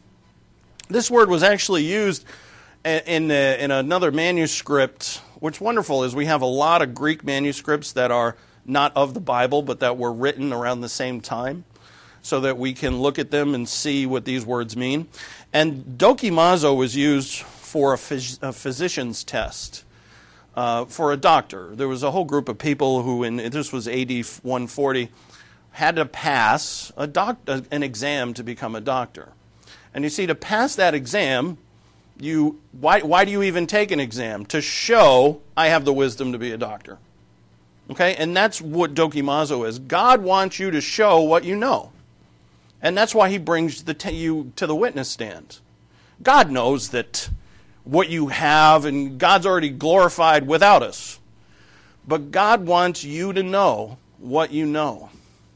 This word was actually used in, in, in another manuscript. What's wonderful is we have a lot of Greek manuscripts that are not of the Bible, but that were written around the same time, so that we can look at them and see what these words mean. And dokimazo was used for a, phys- a physician's test, uh, for a doctor. There was a whole group of people who, in this was A D one forty, had to pass a doc- an exam to become a doctor. And you see, to pass that exam, you why why do you even take an exam? To show I have the wisdom to be a doctor. Okay, and that's what dokimazo is. God wants you to show what you know. And that's why he brings the t- you to the witness stand. God knows that what you have, and God's already glorified without us. But God wants you to know what you know.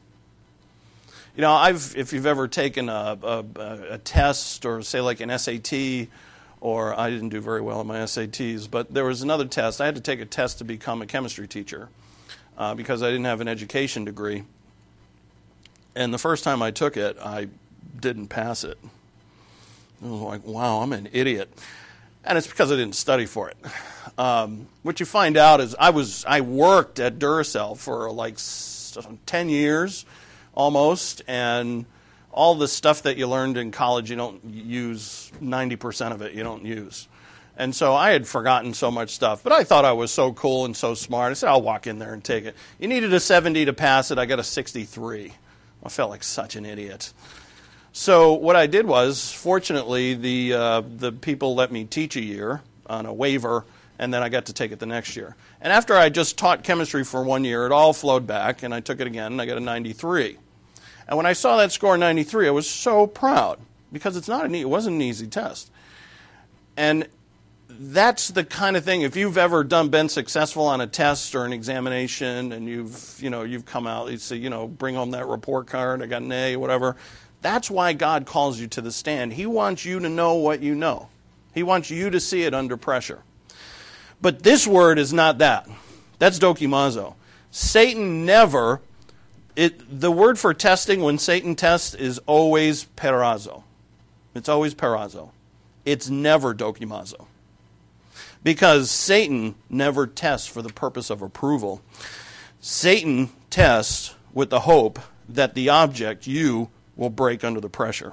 You know, I've if you've ever taken a, a, a test, or say like an S A T, or I didn't do very well in my S A Ts, but there was another test. I had to take a test to become a chemistry teacher uh, because I didn't have an education degree. And the first time I took it, I didn't pass it. I was like, wow, I'm an idiot. And it's because I didn't study for it. Um, what you find out is I was I worked at Duracell for like ten years almost, and all the stuff that you learned in college, you don't use ninety percent of it, you don't use. And so I had forgotten so much stuff, but I thought I was so cool and so smart. I said, I'll walk in there and take it. You needed a seventy to pass it. I got a sixty-three. I felt like such an idiot. So what I did was, fortunately, the uh, the people let me teach a year on a waiver, and then I got to take it the next year. And after I just taught chemistry for one year, it all flowed back, and I took it again, and I got a ninety-three. And when I saw that score ninety-three, I was so proud, because it's not an e- it wasn't an easy test. And that's the kind of thing, if you've ever done been successful on a test or an examination, and you've you know you've come out, you say, you know, bring home that report card, I got an A, whatever. That's why God calls you to the stand. He wants you to know what you know. He wants you to see it under pressure. But this word is not that. That's dokimazo. Satan never, it, the word for testing when Satan tests is always perazo. It's always perazo. It's never dokimazo. Because Satan never tests for the purpose of approval. Satan tests with the hope that the object, you, will break under the pressure.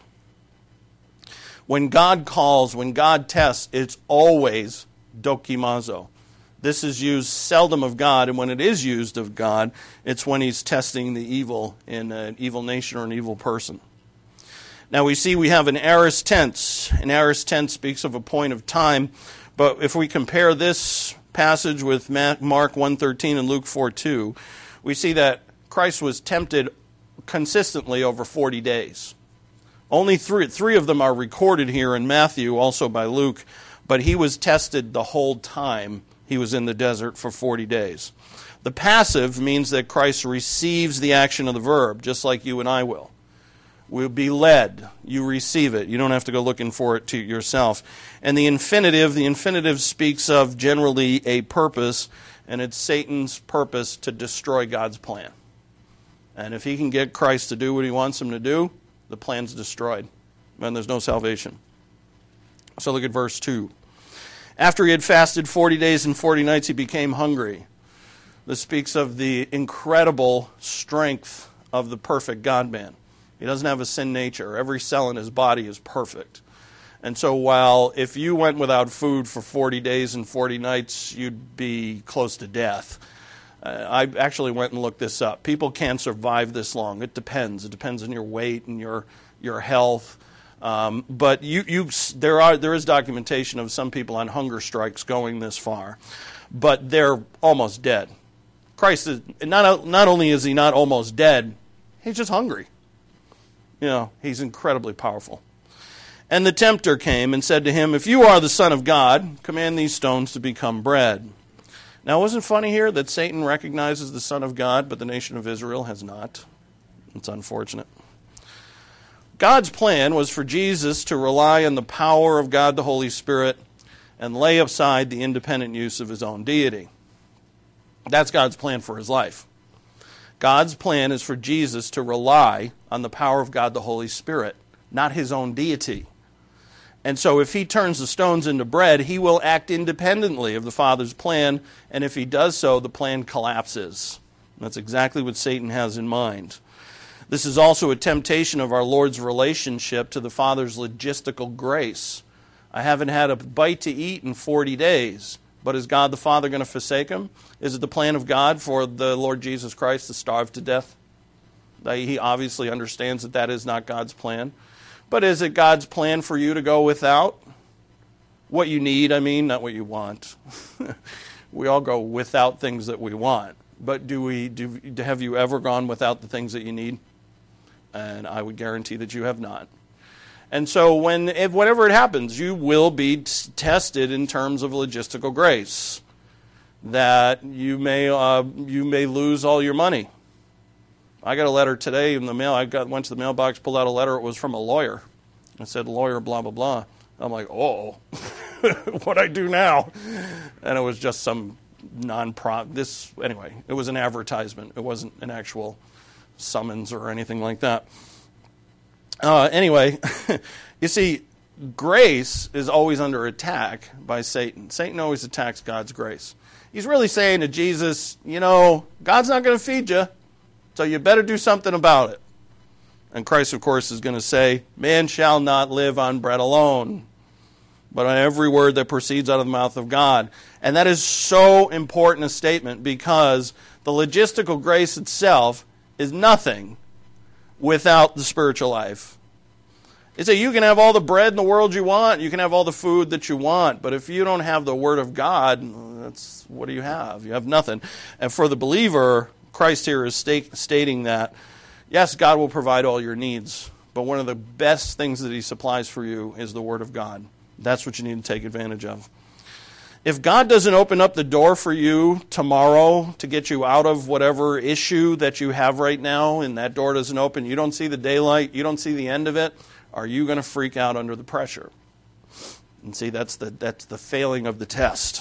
When God calls, when God tests, it's always dokimazo. This is used seldom of God, and when it is used of God, it's when he's testing the evil in an evil nation or an evil person. Now we see we have an aorist tense. An aorist tense speaks of a point of time, but if we compare this passage with Mark one thirteen and Luke four two, we see that Christ was tempted consistently over forty days. Only three, three of them are recorded here in Matthew, also by Luke, but he was tested the whole time he was in the desert for forty days. The passive means that Christ receives the action of the verb, just like you and I will. We'll be led. You receive it. You don't have to go looking for it to yourself. And the infinitive, the infinitive speaks of generally a purpose, and it's Satan's purpose to destroy God's plan. And if he can get Christ to do what he wants him to do, the plan's destroyed. And there's no salvation. So look at verse two. After he had fasted forty days and forty nights, he became hungry. This speaks of the incredible strength of the perfect God-man. He doesn't have a sin nature. Every cell in his body is perfect. And so while if you went without food for forty days and forty nights, you'd be close to death. Uh, I actually went and looked this up. People can't survive this long. It depends. It depends on your weight and your your health. Um, but you, you, there are there is documentation of some people on hunger strikes going this far, but they're almost dead. Christ is not not only is he not almost dead, he's just hungry. You know, he's incredibly powerful. And the tempter came and said to him, "If you are the Son of God, command these stones to become bread." Now, wasn't it funny here that Satan recognizes the Son of God, but the nation of Israel has not? It's unfortunate. God's plan was for Jesus to rely on the power of God the Holy Spirit and lay aside the independent use of his own deity. That's God's plan for his life. God's plan is for Jesus to rely on the power of God the Holy Spirit, not his own deity. And so if he turns the stones into bread, he will act independently of the Father's plan, and if he does so, the plan collapses. That's exactly what Satan has in mind. This is also a temptation of our Lord's relationship to the Father's logistical grace. I haven't had a bite to eat in forty days, but is God the Father going to forsake him? Is it the plan of God for the Lord Jesus Christ to starve to death? He obviously understands that that is not God's plan. But is it God's plan for you to go without? What you need, I mean, not what you want. We all go without things that we want. But do we? Do, have you ever gone without the things that you need? And I would guarantee that you have not. And so when, if whatever it happens, you will be t- tested in terms of logistical grace. That you may uh, you may lose all your money. I got a letter today in the mail. I got went to the mailbox, pulled out a letter. It was from a lawyer. It said, lawyer, blah, blah, blah. I'm like, oh, what I do now? And it was just some non-pro. This, anyway, it was an advertisement. It wasn't an actual summons or anything like that. Uh, anyway, you see, grace is always under attack by Satan. Satan always attacks God's grace. He's really saying to Jesus, you know, God's not going to feed you, so you better do something about it. And Christ, of course, is going to say, man shall not live on bread alone, but on every word that proceeds out of the mouth of God. And that is so important a statement because the logistical grace itself is nothing without the spiritual life. You say you can have all the bread in the world you want, you can have all the food that you want, but if you don't have the Word of God, that's what do you have? You have nothing. And for the believer, Christ here is state, stating that, yes, God will provide all your needs, but one of the best things that He supplies for you is the Word of God. That's what you need to take advantage of. If God doesn't open up the door for you tomorrow to get you out of whatever issue that you have right now, and that door doesn't open, you don't see the daylight, you don't see the end of it, are you going to freak out under the pressure? And see, that's the that's the failing of the test.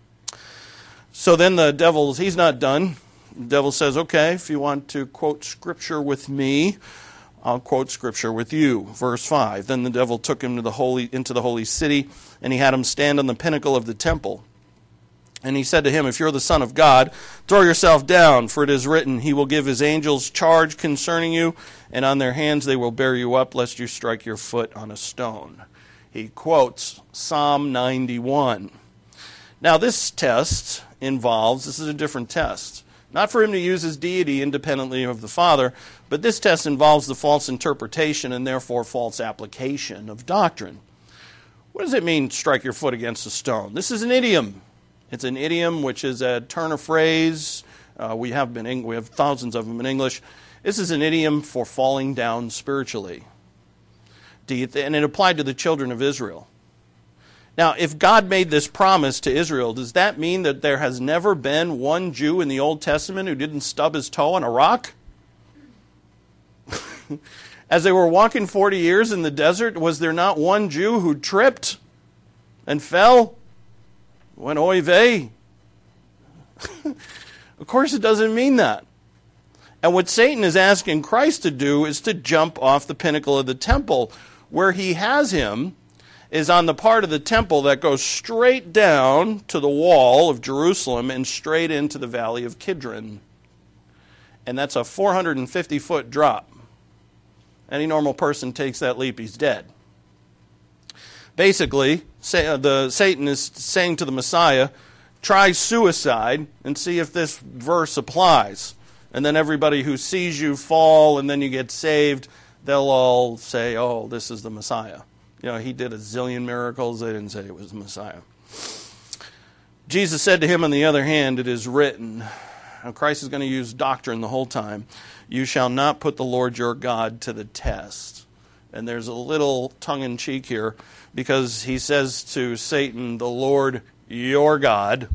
So then the devil's, he's not done. The devil says, okay, if you want to quote Scripture with me, I'll quote Scripture with you. Verse five, then the devil took him to the holy into the holy city, and he had him stand on the pinnacle of the temple. And he said to him, if you're the Son of God, throw yourself down, for it is written, He will give His angels charge concerning you, and on their hands they will bear you up, lest you strike your foot on a stone. He quotes Psalm ninety-one. Now this test involves, this is a different test, not for him to use his deity independently of the Father, but this test involves the false interpretation and therefore false application of doctrine. What does it mean, strike your foot against a stone? This is an idiom. It's an idiom which is a turn of phrase. Uh, we have been we have thousands of them in English. This is an idiom for falling down spiritually. Do you th- and it applied to the children of Israel. Now, if God made this promise to Israel, does that mean that there has never been one Jew in the Old Testament who didn't stub his toe on a rock? As they were walking forty years in the desert, was there not one Jew who tripped and fell? Went oy vey. Of course it doesn't mean that. And what Satan is asking Christ to do is to jump off the pinnacle of the temple. Where he has him is on the part of the temple that goes straight down to the wall of Jerusalem and straight into the valley of Kidron. And that's a four hundred fifty foot drop. Any normal person takes that leap, he's dead. Basically, the Satan is saying to the Messiah, try suicide and see if this verse applies. And then everybody who sees you fall and then you get saved, they'll all say, oh, this is the Messiah. You know, he did a zillion miracles. They didn't say it was the Messiah. Jesus said to him, on the other hand, it is written. Now, Christ is going to use doctrine the whole time. You shall not put the Lord your God to the test. And there's a little tongue-in-cheek here, because he says to Satan, the Lord your God,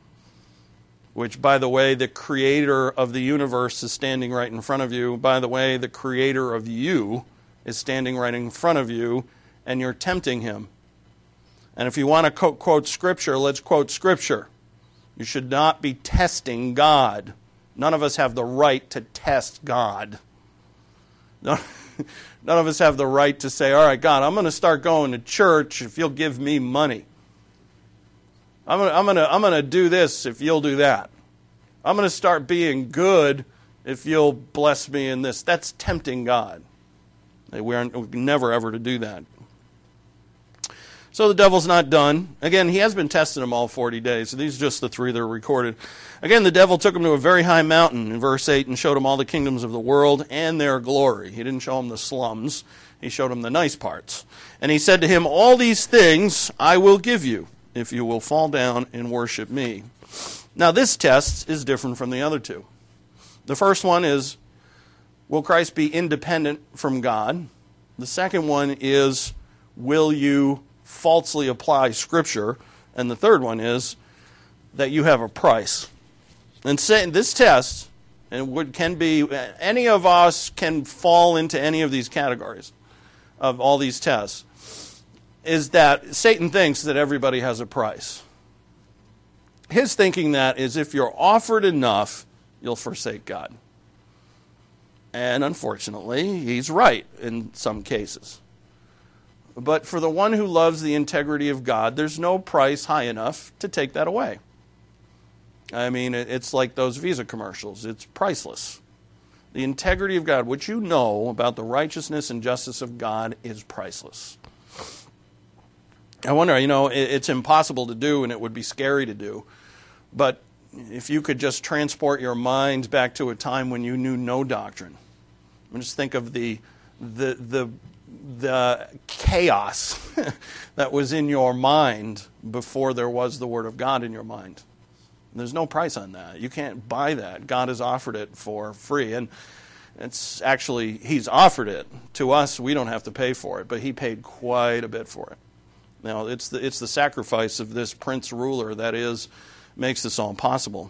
which, by the way, the creator of the universe is standing right in front of you. By the way, the creator of you is standing right in front of you, and you're tempting him. And if you want to quote, quote Scripture, let's quote Scripture. You should not be testing God. None of us have the right to test God. No. None of us have the right to say, all right, God, I'm going to start going to church if you'll give me money. I'm going to, I'm going to, I'm going to do this if you'll do that. I'm going to start being good if you'll bless me in this. That's tempting God. We are never ever to do that. So the devil's not done. Again, he has been testing them all forty days. So these are just the three that are recorded. Again, the devil took him to a very high mountain in verse eight and showed him all the kingdoms of the world and their glory. He didn't show him the slums. He showed him the nice parts. And he said to him, all these things I will give you if you will fall down and worship me. Now this test is different from the other two. The first one is, will Christ be independent from God? The second one is, will you falsely apply Scripture? And the third one is that you have a price. And this test, and what can be, any of us can fall into any of these categories of all these tests, is that Satan thinks that everybody has a price. His thinking that is if you're offered enough, you'll forsake God. And unfortunately, he's right in some cases. But for the one who loves the integrity of God, there's no price high enough to take that away. I mean, it's like those Visa commercials. It's priceless. The integrity of God, what you know about the righteousness and justice of God, is priceless. I wonder, you know, it's impossible to do and it would be scary to do. But if you could just transport your mind back to a time when you knew no doctrine. And just think of the the the the chaos that was in your mind before there was the Word of God in your mind. There's no price on that. You can't buy that. God has offered it for free. And it's actually, He's offered it to us. We don't have to pay for it, but He paid quite a bit for it. Now, it's the, it's the sacrifice of this prince ruler that is, makes this all possible.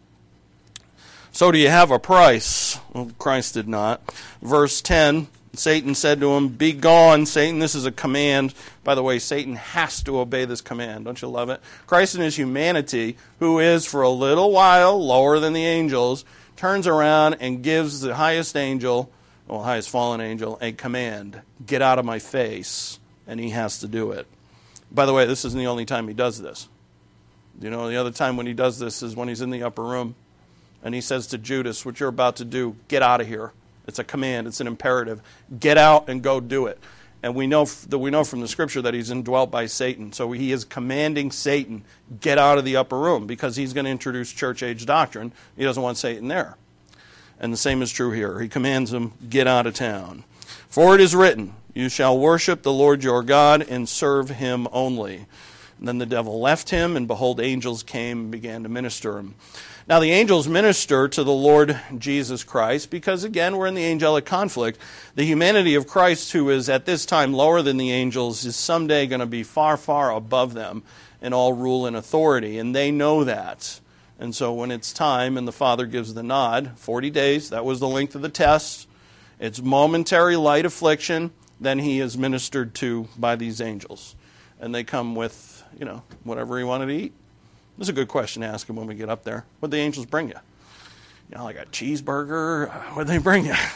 So do you have a price? Well, Christ did not. Verse ten, Satan said to him, "Be gone, Satan." This is a command. By the way, Satan has to obey this command. Don't you love it? Christ in His humanity, who is for a little while lower than the angels, turns around and gives the highest angel, well, highest fallen angel, a command. Get out of my face. And he has to do it. By the way, this isn't the only time He does this. You know, the other time when He does this is when He's in the upper room. And He says to Judas, what you're about to do, get out of here. It's a command. It's an imperative. Get out and go do it. And we know that we know from the Scripture that He's indwelt by Satan. So He is commanding Satan, get out of the upper room, because he's going to introduce church-age doctrine. He doesn't want Satan there. And the same is true here. He commands him, get out of town. For it is written, you shall worship the Lord your God and serve Him only. And then the devil left him, and behold, angels came and began to minister him. Now the angels minister to the Lord Jesus Christ because, again, we're in the angelic conflict. The humanity of Christ, who is at this time lower than the angels, is someday going to be far, far above them in all rule and authority, and they know that. And so when it's time and the Father gives the nod, forty days, that was the length of the test, it's momentary light affliction, then He is ministered to by these angels. And they come with, you know, whatever He wanted to eat. This is a good question to ask Him when we get up there. What'd the angels bring you? You know, like a cheeseburger? What'd they bring you?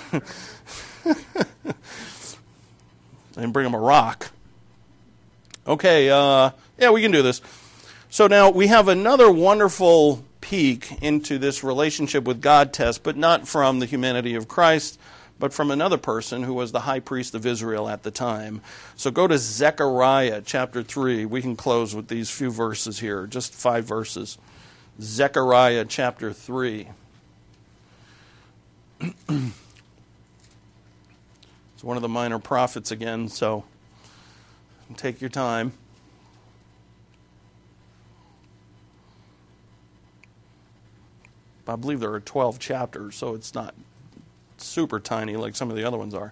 They didn't bring Him a rock. Okay, uh, yeah, we can do this. So now we have another wonderful peek into this relationship with God test, but not from the humanity of Christ, but from another person who was the high priest of Israel at the time. So go to Zechariah chapter three. We can close with these few verses here, just five verses. Zechariah chapter three. It's one of the minor prophets again, so take your time. I believe there are twelve chapters, so it's not super tiny like some of the other ones are.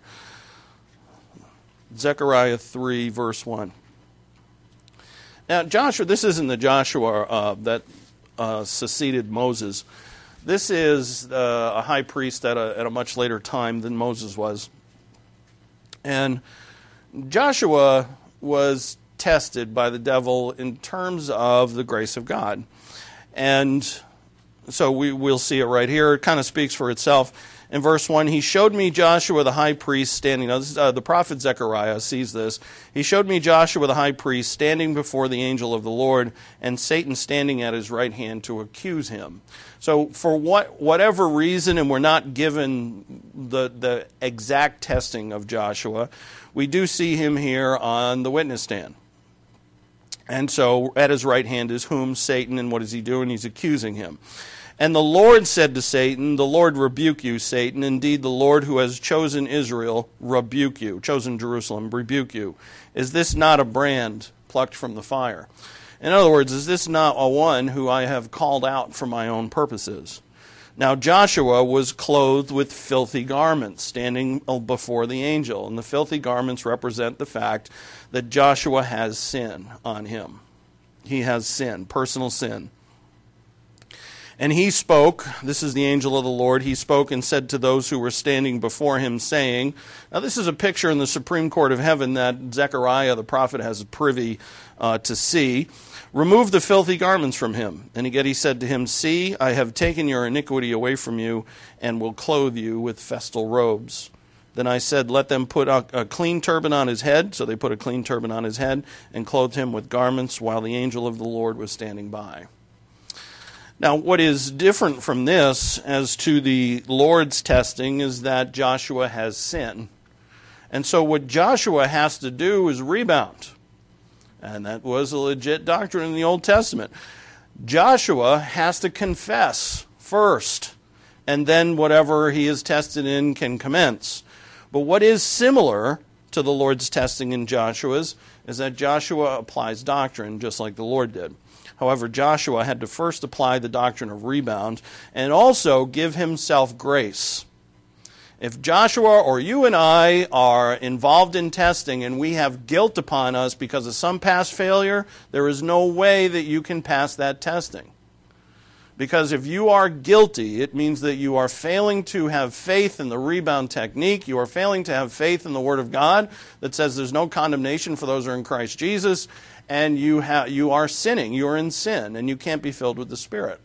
Zechariah three, verse one. Now, Joshua, this isn't the Joshua uh, that uh, succeeded Moses. This is uh, a high priest at a, at a much later time than Moses was. And Joshua was tested by the devil in terms of the grace of God. And so we, we'll see it right here. It kind of speaks for itself. In verse one, he showed me Joshua the high priest standing. Now, this is, uh, the prophet Zechariah sees this. He showed me Joshua the high priest standing before the angel of the Lord, and Satan standing at his right hand to accuse him. So for what whatever reason, and we're not given the, the exact testing of Joshua, we do see him here on the witness stand. And so at his right hand is whom? Satan. And what is he doing? He's accusing him. And the Lord said to Satan, the Lord rebuke you, Satan. Indeed, the Lord who has chosen Israel rebuke you, chosen Jerusalem, rebuke you. Is this not a brand plucked from the fire? In other words, is this not a one who I have called out for my own purposes? Now Joshua was clothed with filthy garments, standing before the angel. And the filthy garments represent the fact that Joshua has sin on him. He has sin, personal sin. And he spoke, this is the angel of the Lord, he spoke and said to those who were standing before him, saying, now this is a picture in the Supreme Court of Heaven that Zechariah the prophet has privy uh, to see. Remove the filthy garments from him. And again he said to him, See, I have taken your iniquity away from you, and will clothe you with festal robes. Then I said, Let them put a, a clean turban on his head. So they put a clean turban on his head, and clothed him with garments, while the angel of the Lord was standing by. Now, what is different from this as to the Lord's testing is that Joshua has sin. And so what Joshua has to do is rebound. And that was a legit doctrine in the Old Testament. Joshua has to confess first, and then whatever he is tested in can commence. But what is similar to the Lord's testing in Joshua's is that Joshua applies doctrine just like the Lord did. However, Joshua had to first apply the doctrine of rebound and also give himself grace. If Joshua or you and I are involved in testing and we have guilt upon us because of some past failure, there is no way that you can pass that testing. Because if you are guilty, it means that you are failing to have faith in the rebound technique. You are failing to have faith in the Word of God that says there's no condemnation for those who are in Christ Jesus. And you, ha- you are sinning. You are in sin, and you can't be filled with the Spirit.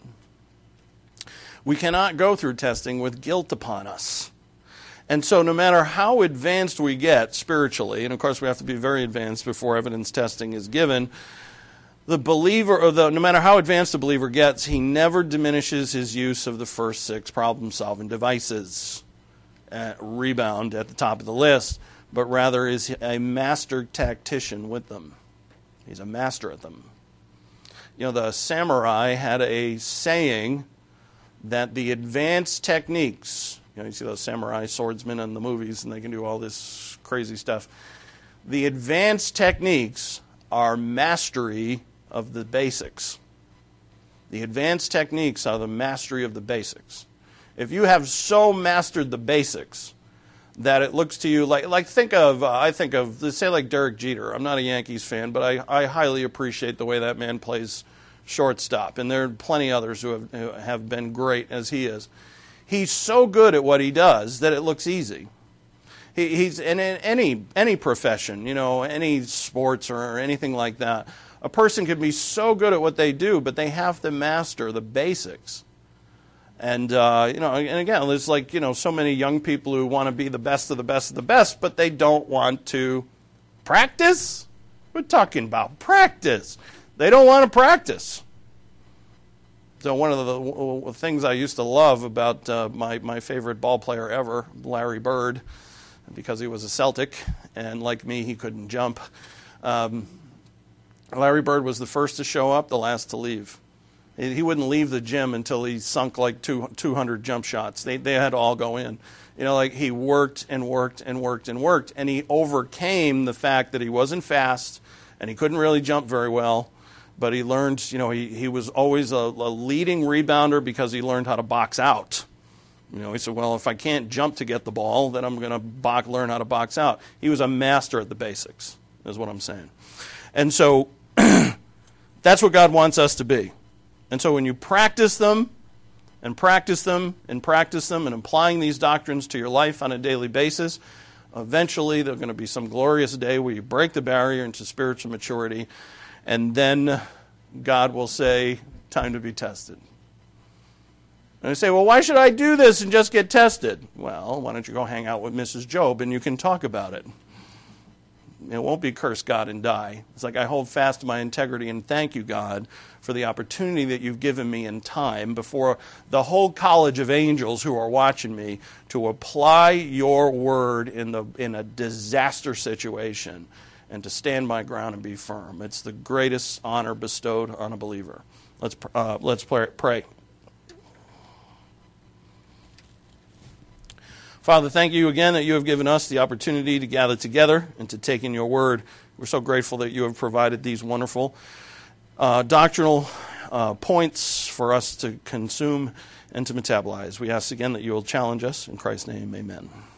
We cannot go through testing with guilt upon us. And so no matter how advanced we get spiritually, and of course we have to be very advanced before evidence testing is given, the believer, or the, no matter how advanced the believer gets, he never diminishes his use of the first six problem-solving devices. Uh, rebound at the top of the list, but rather is a master tactician with them. He's a master at them. You know, the samurai had a saying that the advanced techniques, you know, you see those samurai swordsmen in the movies and they can do all this crazy stuff. The advanced techniques are mastery of the basics. The advanced techniques are the mastery of the basics. If you have so mastered the basics that it looks to you like, like think of, uh, I think of, let's say like Derek Jeter. I'm not a Yankees fan, but I, I highly appreciate the way that man plays shortstop. And there are plenty others who have, who have been great as he is. He's so good at what he does that it looks easy. He, he's in any any profession, you know, any sports or anything like that. A person can be so good at what they do, but they have to master the basics. And, uh, you know, and again, there's like, you know, so many young people who want to be the best of the best of the best, but they don't want to practice. We're talking about practice. They don't want to practice. So one of the, the things I used to love about uh, my, my favorite ball player ever, Larry Bird, because he was a Celtic, and like me, he couldn't jump. Um, Larry Bird was the first to show up, the last to leave. He wouldn't leave the gym until he sunk like two, two hundred jump shots. They, they had to all go in. You know, like he worked and worked and worked and worked, and he overcame the fact that he wasn't fast and he couldn't really jump very well. But he learned, you know, he, he was always a, a leading rebounder because he learned how to box out. You know, he said, well, if I can't jump to get the ball, then I'm going to box, learn how to box out. He was a master at the basics, is what I'm saying. And so that's what God wants us to be. And so when you practice them and practice them and practice them and applying these doctrines to your life on a daily basis, eventually there's going to be some glorious day where you break the barrier into spiritual maturity, and then God will say, time to be tested. And you say, well, why should I do this and just get tested? Well, why don't you go hang out with Missus Job and you can talk about it. It won't be curse God and die. It's like I hold fast to my integrity and thank you, God, for the opportunity that you've given me in time before the whole college of angels who are watching me to apply your word in the in a disaster situation and to stand my ground and be firm. It's the greatest honor bestowed on a believer. Let's uh, let's pray. Father, thank you again that you have given us the opportunity to gather together and to take in your word. We're so grateful that you have provided these wonderful uh, doctrinal uh, points for us to consume and to metabolize. We ask again that you will challenge us. In Christ's name, amen.